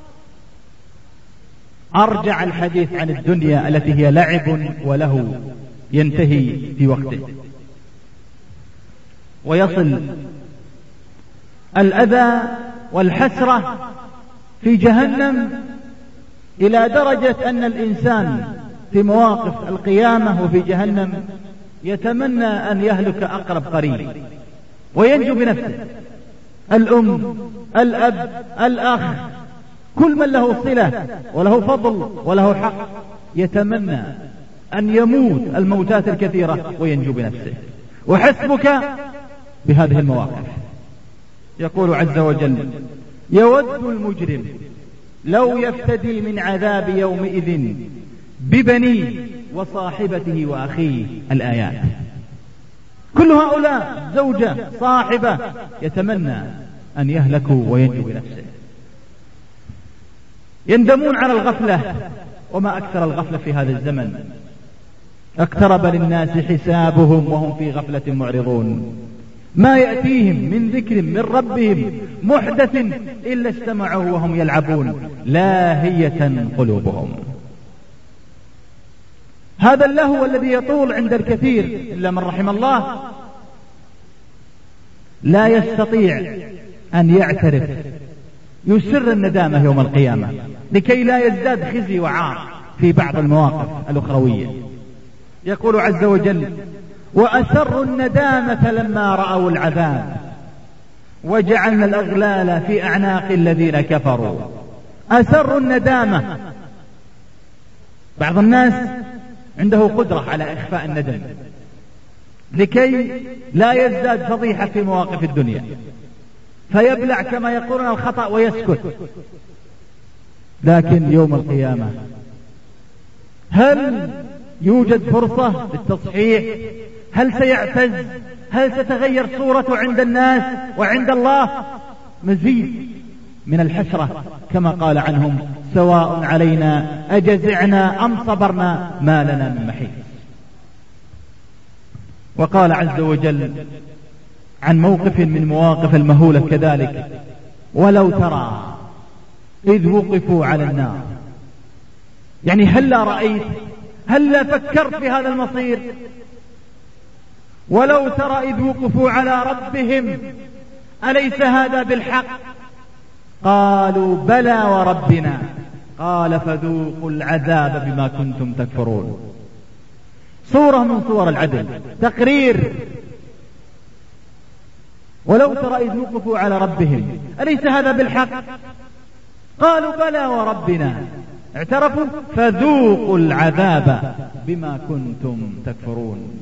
أرجع الحديث عن الدنيا التي هي لعب ولهو ينتهي في وقته. ويصل الأذى والحسرة في جهنم إلى درجة أن الإنسان في مواقف القيامة وفي جهنم يتمنى أن يهلك أقرب قريب وينجو بنفسه، الأم، الأب، الأخ، كل من له صلة وله فضل وله حق يتمنى أن يموت الموتات الكثيرة وينجو بنفسه. وحسبك بهذه المواقف. يقول عز وجل يود المجرم لو يفتدي من عذاب يومئذ ببنيه وصاحبته وأخيه. الآيات كل هؤلاء زوجة صاحبة يتمنى أن يهلكوا وينجو بنفسه. يندمون على الغفلة، وما أكثر الغفلة في هذا الزمن. اقترب للناس حسابهم وهم في غفلة معرضون ما يأتيهم من ذكر من ربهم محدث إلا استمعوا وهم يلعبون لاهية قلوبهم. هذا اللهو الذي يطول عند الكثير إلا من رحم الله لا يستطيع أن يعترف، يسر الندامة يوم القيامة لكي لا يزداد خزي وعار في بعض المواقف الأخروية. يقول عز وجل وأسروا الندامة لما رأوا العذاب وجعلنا الأغلال في أعناق الذين كفروا. أسروا الندامة. بعض الناس عنده قدرة على إخفاء الندم لكي لا يزداد فضيحة في مواقف الدنيا، فيبلع كما يقولون الخطأ ويسكت. لكن يوم القيامة هل يوجد فرصة للتصحيح؟ هل سيعتز؟ هل ستتغير صورته عند الناس وعند الله؟ مزيد من الحسرة كما قال عنهم سواء علينا أجزعنا أم صبرنا ما لنا من محيص. وقال عز وجل عن موقف من مواقف المهولة كذلك ولو ترى إذ وقفوا على النار. يعني هلا رأيت، هلا فكرت في هذا المصير؟ ولو ترى إذ وقفوا على ربهم أليس هذا بالحق؟ قالوا بلى وربنا قال فذوقوا العذاب بما كنتم تكفرون. صورة من صور العدل، تقرير. ولو ترى إذ وقفوا على ربهم أليس هذا بالحق؟ قالوا بلى وربنا، اعترفوا، فذوقوا العذاب بما كنتم تكفرون.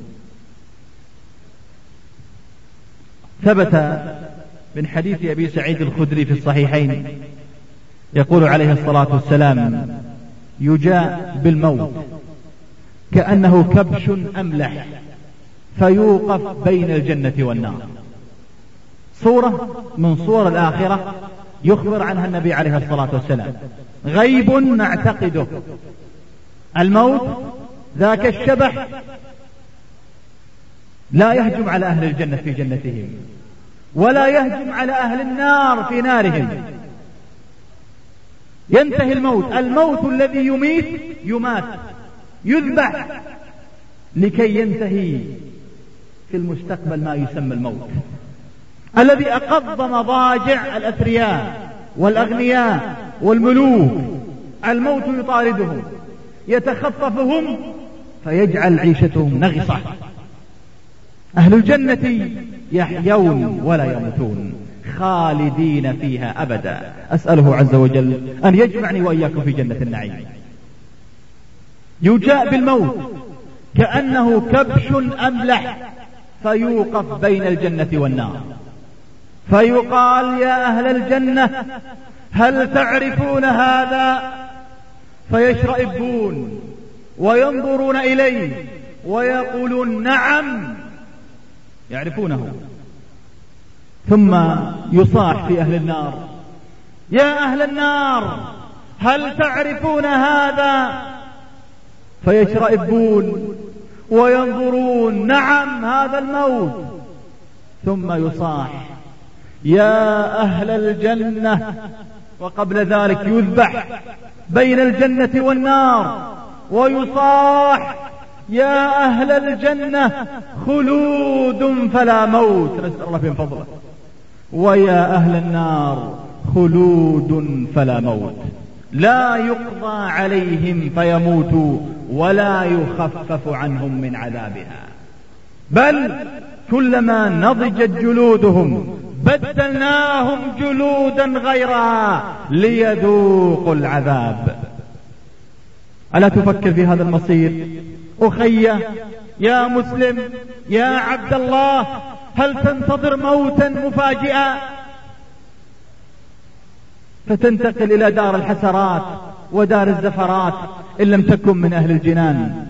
ثبت من حديث أبي سعيد الخدري في الصحيحين يقول عليه الصلاة والسلام يجاء بالموت كأنه كبش أملح فيوقف بين الجنة والنار. صورة من صور الآخرة يخبر عنها النبي عليه الصلاة والسلام، غيب نعتقده. الموت ذاك الشبح لا يهجم على أهل الجنة في جنتهم ولا يهجم على أهل النار في نارهم.
ينتهي الموت الذي يمات يذبح لكي ينتهي في المستقبل ما يسمى الموت الذي أقض مضاجع الأثرياء والأغنياء والملوك. الموت يطاردهم يتخطفهم فيجعل عيشتهم نغصة. أهل الجنة يحيون ولا يموتون خالدين فيها أبدا. أسأله عز وجل أن يجمعني وإياكم في جنة النعيم. يجاء بالموت كأنه كبش أملح فيوقف بين الجنة والنار فيقال يا أهل الجنة هل تعرفون هذا؟ فيشرئبون وينظرون إليه ويقولون نعم يعرفونه. ثم يصاح في أهل النار يا أهل النار هل تعرفون هذا؟ فيشرئبون وينظرون نعم هذا الموت. ثم يصاح يا أهل الجنة، وقبل ذلك يذبح بين الجنة والنار ويصاح يا أهل الجنة خلود فلا موت، نسأل الله من فضله، ويا أهل النار خلود فلا موت، لا يقضى عليهم فيموتوا ولا يخفف عنهم من عذابها، بل كلما نضجت جلودهم بدلناهم جلودا غيرها ليذوقوا العذاب. ألا تفكر في هذا المصير أخي يا مسلم يا عبد الله؟ هل تنتظر موتا مفاجئا فتنتقل إلى دار الحسرات ودار الزفرات إن لم تكن من أهل الجنان؟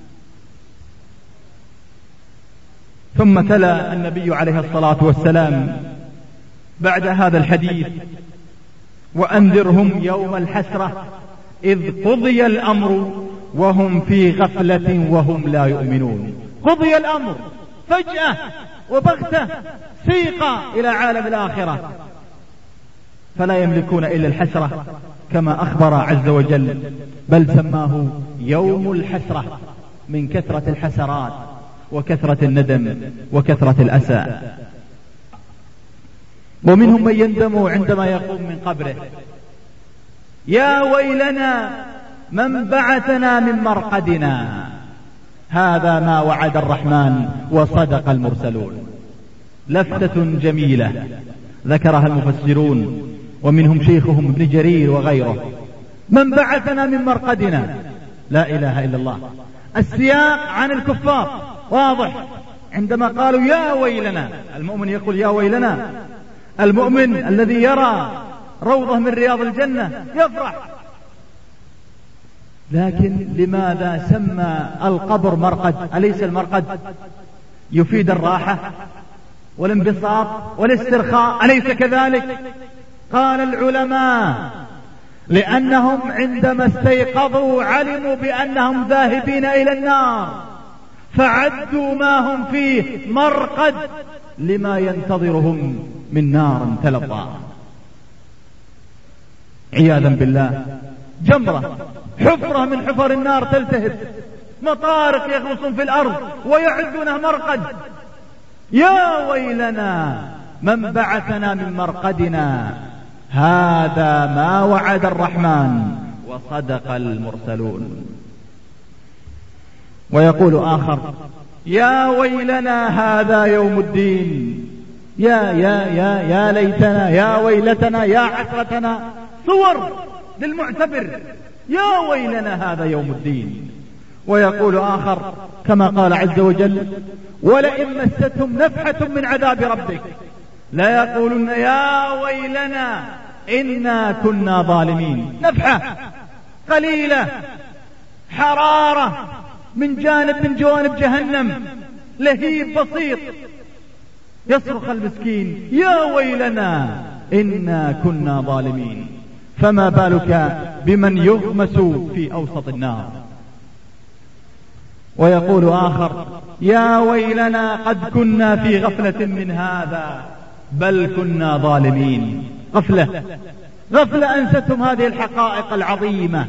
ثم تلا النبي عليه الصلاة والسلام بعد هذا الحديث وأنذرهم يوم الحسرة إذ قضي الأمر وهم في غفلة وهم لا يؤمنون. قضي الأمر فجأة وبغتة سيق إلى عالم الآخرة فلا يملكون إلا الحسرة كما أخبر عز وجل، بل سماه يوم الحسرة من كثرة الحسرات وكثرة الندم وكثرة الأسى. ومنهم من يندم عندما يقوم من قبره يا ويلنا من بعثنا من مرقدنا، هذا ما وعد الرحمن وصدق المرسلون. لفتة جميلة ذكرها المفسرون ومنهم شيخهم ابن جرير وغيره. من بعثنا من مرقدنا، لا إله إلا الله. السياق عن الكفار واضح عندما قالوا يا ويلنا، المؤمن يقول يا ويلنا، المؤمن الذي يرى روضة من رياض الجنة يفرح. لكن لماذا سمى القبر مرقد؟ أليس المرقد يفيد الراحة والانبساط والاسترخاء؟ أليس كذلك؟ قال العلماء لأنهم عندما استيقظوا علموا بأنهم ذاهبين إلى النار فعدوا ما هم فيه مرقد لما ينتظرهم من نار تلظى عياذا بالله. جمرة حفرة من حفر النار تلتهب، مطارق يغوصون في الأرض ويعدونه مرقد. يا ويلنا من بعثنا من مرقدنا، هذا ما وعد الرحمن وصدق المرسلون. ويقول آخر يا ويلنا هذا يوم الدين، يا ليتنا يا ويلتنا يا حسرتنا، صور للمعتبر، يا ويلنا هذا يوم الدين. ويقول آخر كما قال عز وجل ولئن مستهم نفحة من عذاب ربك لا يقولن يا ويلنا إنا كنا ظالمين. نفحة قليلة، حرارة من جانب من جوانب جهنم، لهيب بسيط، يصرخ المسكين يا ويلنا إنا كنا ظالمين. فما بالك بمن يغمس في أوسط النار. ويقول آخر يا ويلنا قد كنا في غفلة من هذا بل كنا ظالمين. غفلة
غفلة أنستهم هذه الحقائق العظيمة.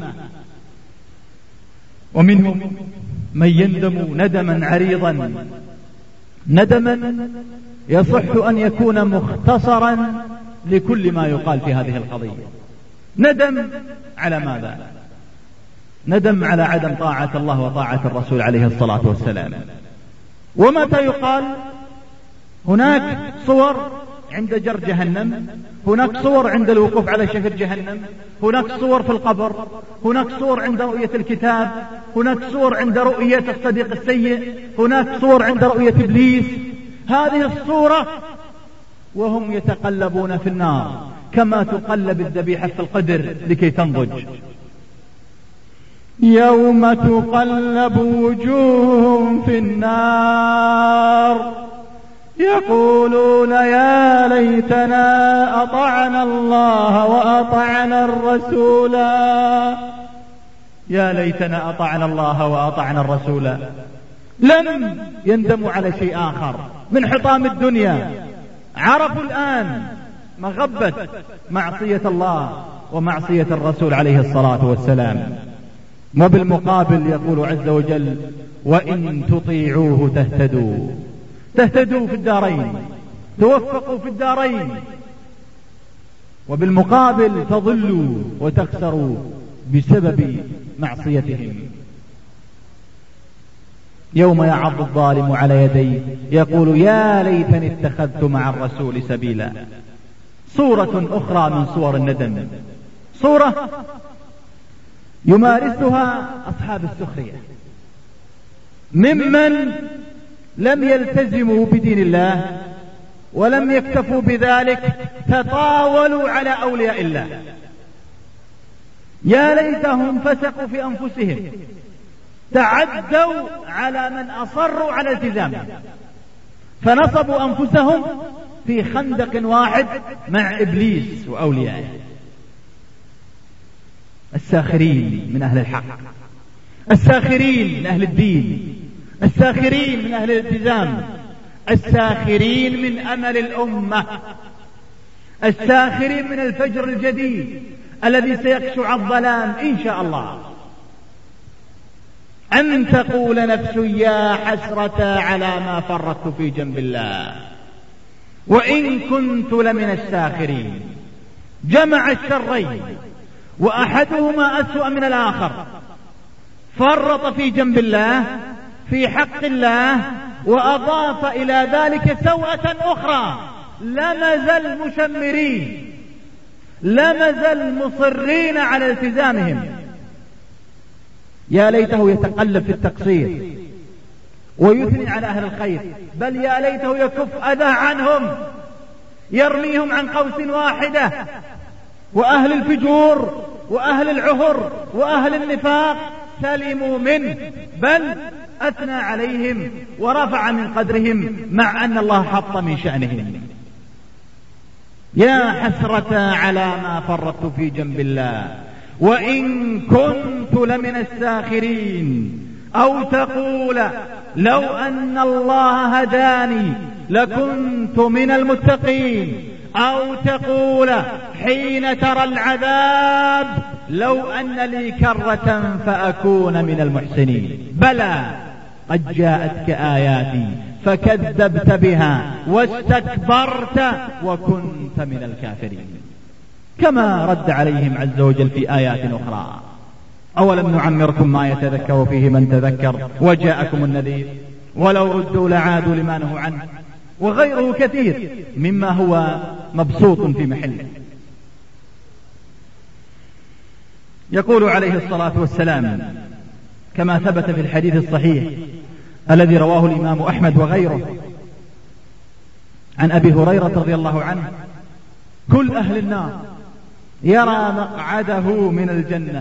ومنهم من يندم ندما عريضا، ندما يصح أن يكون مختصرا لكل ما يقال في هذه القضية. ندم على ماذا؟ ندم على عدم طاعة الله وطاعة الرسول عليه الصلاة والسلام. ومتى يقال؟ هناك صور عند جر جهنم، هناك صور عند الوقوف على شفير جهنم، هناك صور في القبر، هناك صور عند رؤية الكتاب، هناك صور عند رؤية الصديق السيء، هناك صور عند رؤية إبليس. هذه الصورة وهم يتقلبون في النار كما تقلب الذبيحة في القدر لكي تنضج. يوم تقلب وجوههم في النار يقولون يا ليتنا أطعنا الله وأطعنا الرسول، يا ليتنا أطعنا الله وأطعنا الرسول. لم يندموا على شيء آخر من حطام الدنيا، عرفوا الآن مغبة معصية الله ومعصية الرسول عليه الصلاة والسلام. وبالمقابل يقول عز وجل وإن تطيعوه تهتدوا، تهتدوا في الدارين، توفقوا في الدارين. وبالمقابل تضلوا وتخسروا بسبب معصيتهم. يوم يعض الظالم على يديه يقول يا ليتني اتخذت مع الرسول سبيلا. صورة أخرى من صور الندم، صورة يمارسها أصحاب السخرية ممن لم يلتزموا بدين الله ولم يكتفوا بذلك، تطاولوا على أولياء الله. يا ليتهم فسقوا في أنفسهم، تعدوا على من أصروا على التزامه، فنصبوا أنفسهم في خندق واحد مع إبليس وأوليائه. الساخرين من أهل الحق، الساخرين من أهل الدين، الساخرين من أهل الالتزام، الساخرين من أمل الأمة، الساخرين من الفجر الجديد الذي سيقشع الظلام إن شاء الله. أن تقول نفس يا حسرة على ما فرطت في جنب الله وإن كنت لمن الساخرين. جمع الشرين وأحدهما أسوأ من الآخر، فرط في جنب الله في حق الله وأضاف إلى ذلك سوءة أخرى. لمزل مشمرين، لمزل مصرين على التزامهم. يا ليته يتقلب في التقصير ويثني على أهل الخير، بل يا ليته يكف أذى عنهم، يرميهم عن قوس واحدة. وأهل الفجور وأهل العهر وأهل النفاق سلموا منه، بل أثنى عليهم ورفع من قدرهم مع أن الله حط من شأنهم. يا حسرة على ما فرطت في جنب الله وإن كنت لمن الساخرين. أو تقول لو أن الله هداني لكنت من المتقين. أو تقول حين ترى العذاب لو أن لي كرة فأكون من المحسنين. بلى قد جاءتك آياتي فكذبت بها واستكبرت وكنت من الكافرين. كما رد عليهم عز وجل في آيات أخرى أولم نعمركم ما يتذكر فيه من تذكر وجاءكم النذير ولو ردوا لعادوا لما نهوا عنه، وغيره كثير مما هو مبسوط في محله. يقول عليه الصلاة والسلام كما ثبت في الحديث الصحيح الذي رواه الإمام أحمد وغيره عن أبي هريرة رضي الله عنه: كل أهل النار يرى مقعده من الجنة،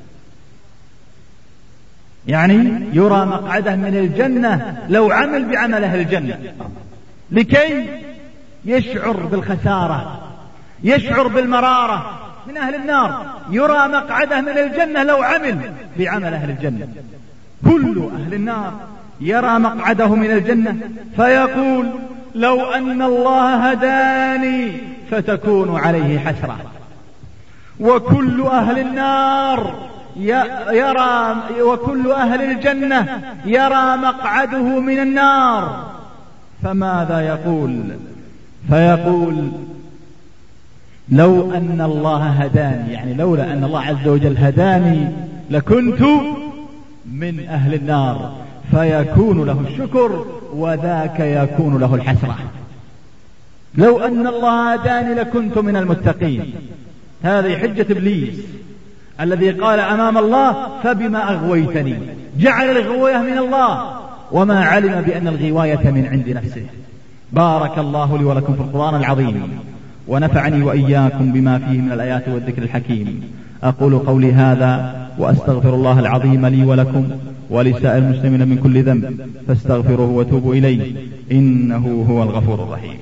يعني يرى مقعده من الجنة لو عمل بعمل أهل الجنة، لكي يشعر بالخسارة، يشعر بالمرارة. من أهل النار يرى مقعده من الجنة لو عمل بعمل أهل الجنة. كل أهل النار يرى مقعده من الجنة فيقول لو أن الله هداني فتكون عليه حسرة، وكل أهل النار يرى، وكل أهل الجنة يرى مقعده من النار، فماذا يقول؟ فيقول لو أن الله هداني، يعني لولا أن الله عز وجل هداني لكنت من أهل النار، فيكون له الشكر وذاك يكون له الحسرة. لو أن الله هداني لكنت من المتقين. هذه حجة إبليس الذي قال أمام الله فبما أغويتني، جعل الغواية من الله وما علم بأن الغواية من عند نفسه. بارك الله لي ولكم في القرآن العظيم، ونفعني وإياكم بما فيه من الآيات والذكر الحكيم. أقول قولي هذا وأستغفر الله العظيم لي ولكم ولسائر المسلمين من كل ذنب، فاستغفروه وتوبوا إليه إنه هو الغفور الرحيم.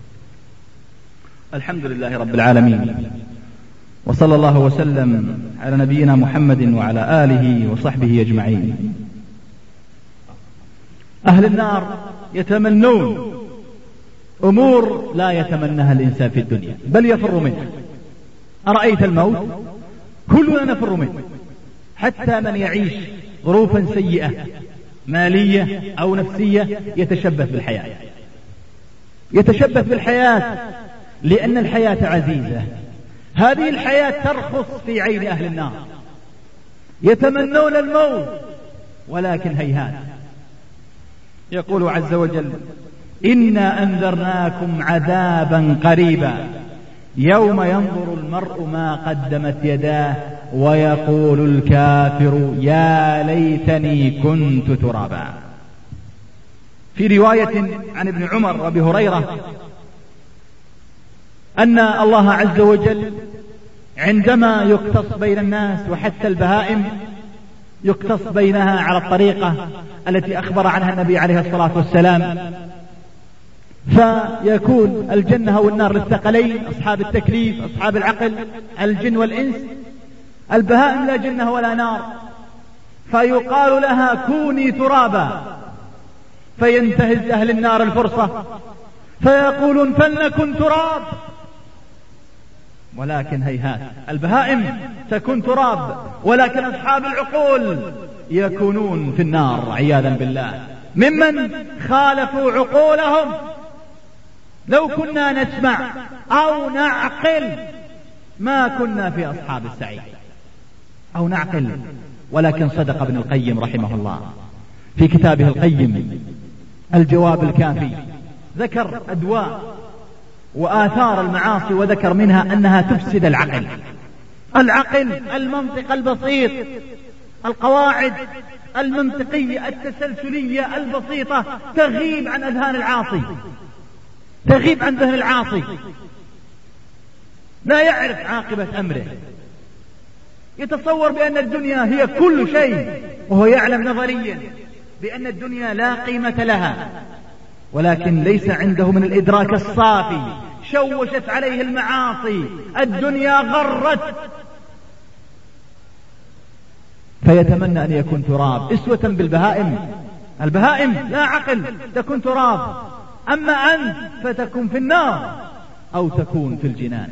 الحمد لله رب العالمين، وصلى الله وسلم على نبينا محمد وعلى آله وصحبه أجمعين. أهل النار يتمنون أمور لا يتمناها الإنسان في الدنيا، بل يفر منها. أرأيت الموت؟ كلنا نفر منه، حتى من يعيش ظروفا سيئة مالية أو نفسية يتشبث بالحياة، يتشبث بالحياة لأن الحياة عزيزة. هذه الحياة ترخص في عين أهل النار، يتمنون الموت ولكن هيهات. يقول عز وجل إنا أنذرناكم عذابا قريبا يوم ينظر المرء ما قدمت يداه ويقول الكافر يا ليتني كنت ترابا. في رواية عن ابن عمر وابي هريرة أن الله عز وجل عندما يقتص بين الناس وحتى البهائم يقتص بينها على الطريقة التي أخبر عنها النبي عليه الصلاة والسلام، فيكون الجنة والنار للثقلين، أصحاب التكليف أصحاب العقل الجن والإنس. البهائم لا جنة ولا نار، فيقال لها كوني ترابا، فينتهز أهل النار الفرصة فيقولون فلنكن تراب، ولكن هيهات. البهائم تكون تراب، ولكن أصحاب العقول يكونون في النار عياذا بالله، ممن خالفوا عقولهم. لو كنا نسمع أو نعقل ما كنا في أصحاب السعير، أو نعقل. ولكن صدق ابن القيم رحمه الله في كتابه القيم الجواب الكافي، ذكر أدواء وآثار المعاصي، وذكر منها أنها تفسد العقل. العقل المنطق البسيط، القواعد المنطقية التسلسلية البسيطة تغيب عن أذهان العاصي، تغيب عن ذهن العاصي، لا يعرف عاقبة أمره، يتصور بأن الدنيا هي كل شيء، وهو يعلم نظريا بأن الدنيا لا قيمة لها، ولكن ليس عنده من الإدراك الصافي. شوشت عليه المعاصي، الدنيا غرت، فيتمنى أن يكون تراب، أسوة بالبهائم. البهائم لا عقل، تكون تراب، أما أنت فتكون في النار أو تكون في الجنان.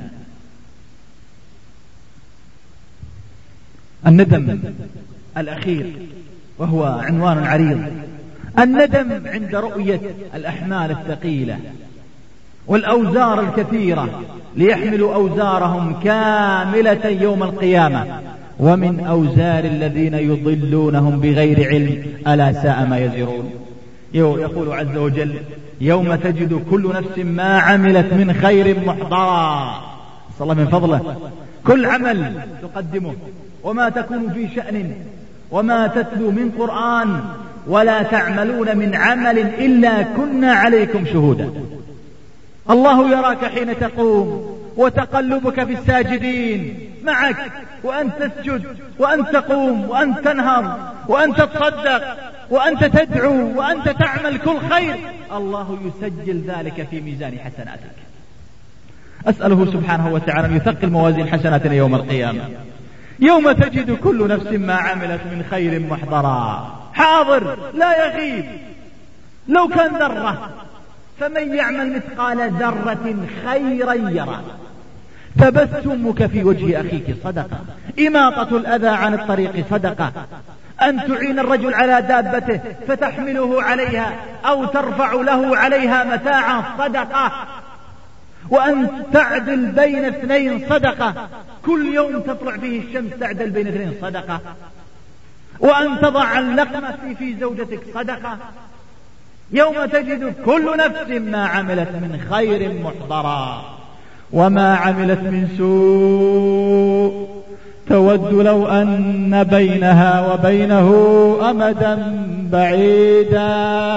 الندم الأخير وهو عنوان عريض، الندم عند رؤية الأحمال الثقيلة والأوزار الكثيرة، ليحملوا أوزارهم كاملة يوم القيامة، ومن أوزار الذين يضلونهم بغير علم ألا ساء ما يزرون. يقول عز وجل يوم تجد كل نفس ما عملت من خير محضرا، صلى الله من فضله، كل عمل تقدمه، وما تكون في شأن وما تتلو من قرآن ولا تعملون من عمل إلا كنا عليكم شهودا. الله يراك حين تقوم وتقلبك في الساجدين معك، وأن تسجد وأن تقوم وأن تنهض وأن تتصدق وأنت تدعو وأنت تعمل كل خير، الله يسجل ذلك في ميزان حسناتك. أسأله سبحانه وتعالى أن يثقل موازين حسناتنا يوم القيامة، يوم تجد كل نفس ما عملت من خير محضرا، حاضر لا يغيب. لو كان ذرة فمن يعمل مثقال ذرة خيرا يرى، تبسمك في وجه أخيك صدقة، إماطة الأذى عن الطريق صدقة، أن تعين الرجل على دابته فتحمله عليها أو ترفع له عليها متاعا صدقة، وأن تعدل بين اثنين صدقة، كل يوم تطلع فيه الشمس تعدل بين اثنين صدقة، وأن تضع اللقمة في زوجتك صدقة، يوم تجد كل نفس ما عملت من خير محضرا وما عملت من سوء تود لو أن بينها وبينه أمدا بعيدا.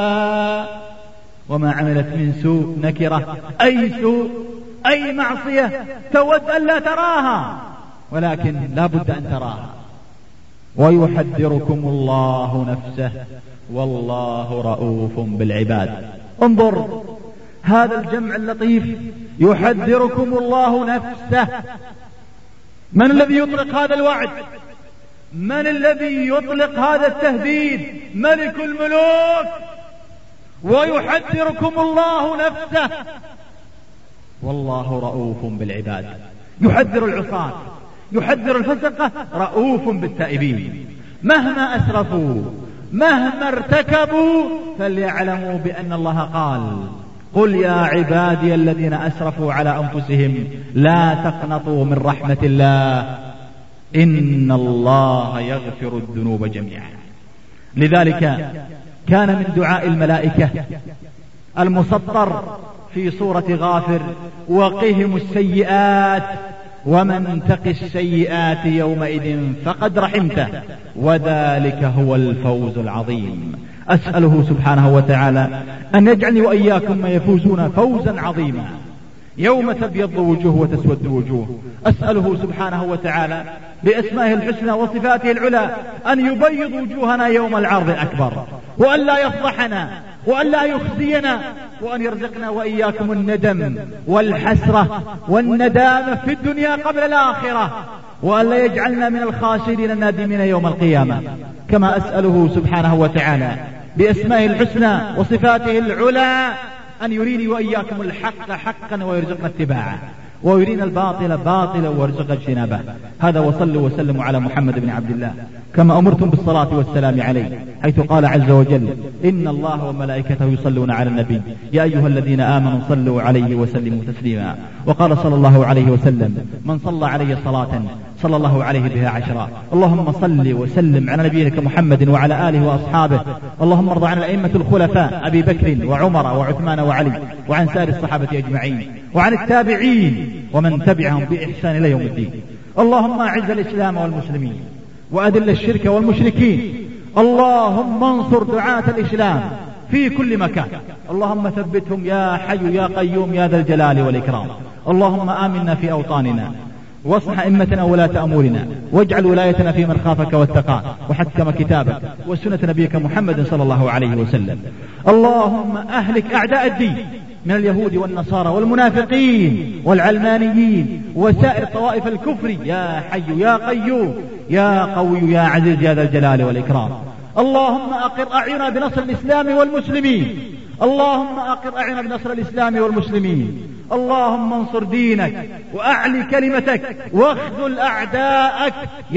وما عملت من سوء نكرة، أي سوء أي معصية تود أن لا تراها، ولكن لا بد أن تراها. ويحذركم الله نفسه والله رؤوف بالعباد. انظر هذا الجمع اللطيف، يحذركم الله نفسه. من الذي يطلق هذا الوعد؟ من الذي يطلق هذا التهديد؟ ملك الملوك. ويحذركم الله نفسه والله رؤوف بالعباد. يحذر العصاة، يحذر الفسقة، رؤوف بالتائبين. مهما أسرفوا مهما ارتكبوا فليعلموا بأن الله قال: قل يا عبادي الذين أسرفوا على أنفسهم لا تقنطوا من رحمة الله إن الله يغفر الذنوب جميعا. لذلك كان من دعاء الملائكة المسطر في سورة غافر: وقهم السيئات ومن تق السيئات يومئذ فقد رحمته وذلك هو الفوز العظيم. أسأله سبحانه وتعالى أن يجعلني وإياكم ما يفوزون فوزا عظيما يوم تبيض وجوه وتسود وجوه. أسأله سبحانه وتعالى بأسمائه الحسنى وصفاته العلى أن يبيض وجوهنا يوم العرض الأكبر، وأن لا يفضحنا، وأن لا يخزينا، وأن يرزقنا وإياكم الندم والحسرة والندامة في الدنيا قبل الآخرة، وأن لا يجعلنا من الخاسرين النادمين يوم القيامة. كما أسأله سبحانه وتعالى بأسمائه الحسنى وصفاته العلى أن يريني وإياكم الحق حقا ويرزقنا اتباعه، ويرينا الباطل باطلا ويرزقنا اجتنابه. هذا وصلوا وسلموا على محمد بن عبد الله كما أمرتم بالصلاة والسلام عليه، حيث قال عز وجل: إن الله وملائكته يصلون على النبي يا أيها الذين آمنوا صلوا عليه وسلموا تسليما. وقال صلى الله عليه وسلم: من صلى علي صلاة صلى الله عليه بها عشرا. اللهم صل وسلم على نبيك محمد وعلى آله وأصحابه. اللهم ارض عن الأئمة الخلفاء أبي بكر وعمر وعثمان وعلي، وعن سائر الصحابة أجمعين، وعن التابعين ومن تبعهم بإحسان إلى يوم الدين. اللهم أعز الإسلام والمسلمين وأذل الشرك والمشركين. اللهم انصر دعاة الإسلام في كل مكان. اللهم ثبتهم يا حي يا قيوم يا ذا الجلال والإكرام. اللهم آمنا في أوطاننا، واصلح أئمتنا ولاة أمورنا، واجعل ولايتنا في من خافك واتقاك وحكم كتابك وسنة نبيك محمد صلى الله عليه وسلم. اللهم أهلك أعداء الدين من اليهود والنصارى والمنافقين والعلمانيين وسائر طوائف الكفر يا حي يا قيوم يا قوي يا عزيز يا ذا الجلال والإكرام. اللهم أقر أعيننا بنصر الإسلام والمسلمين. اللهم أقر أعيننا بنصر الإسلام والمسلمين. اللهم انصر دينك وأعلي كلمتك واخذل أعداءك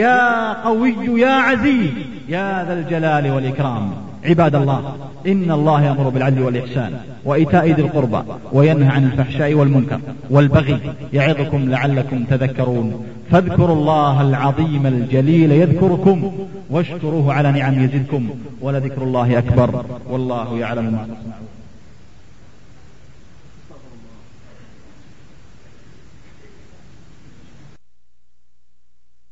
يا قوي يا عزيز يا ذا الجلال والإكرام. عباد الله، إن الله يأمر بالعدل والإحسان وإيتاء ذي القربى وينهى عن الفحشاء والمنكر والبغي يعظكم لعلكم تذكرون. فاذكروا الله العظيم الجليل يذكركم واشكروه على نعم يزدكم ولذكر الله أكبر والله يعلم ما تصنعون.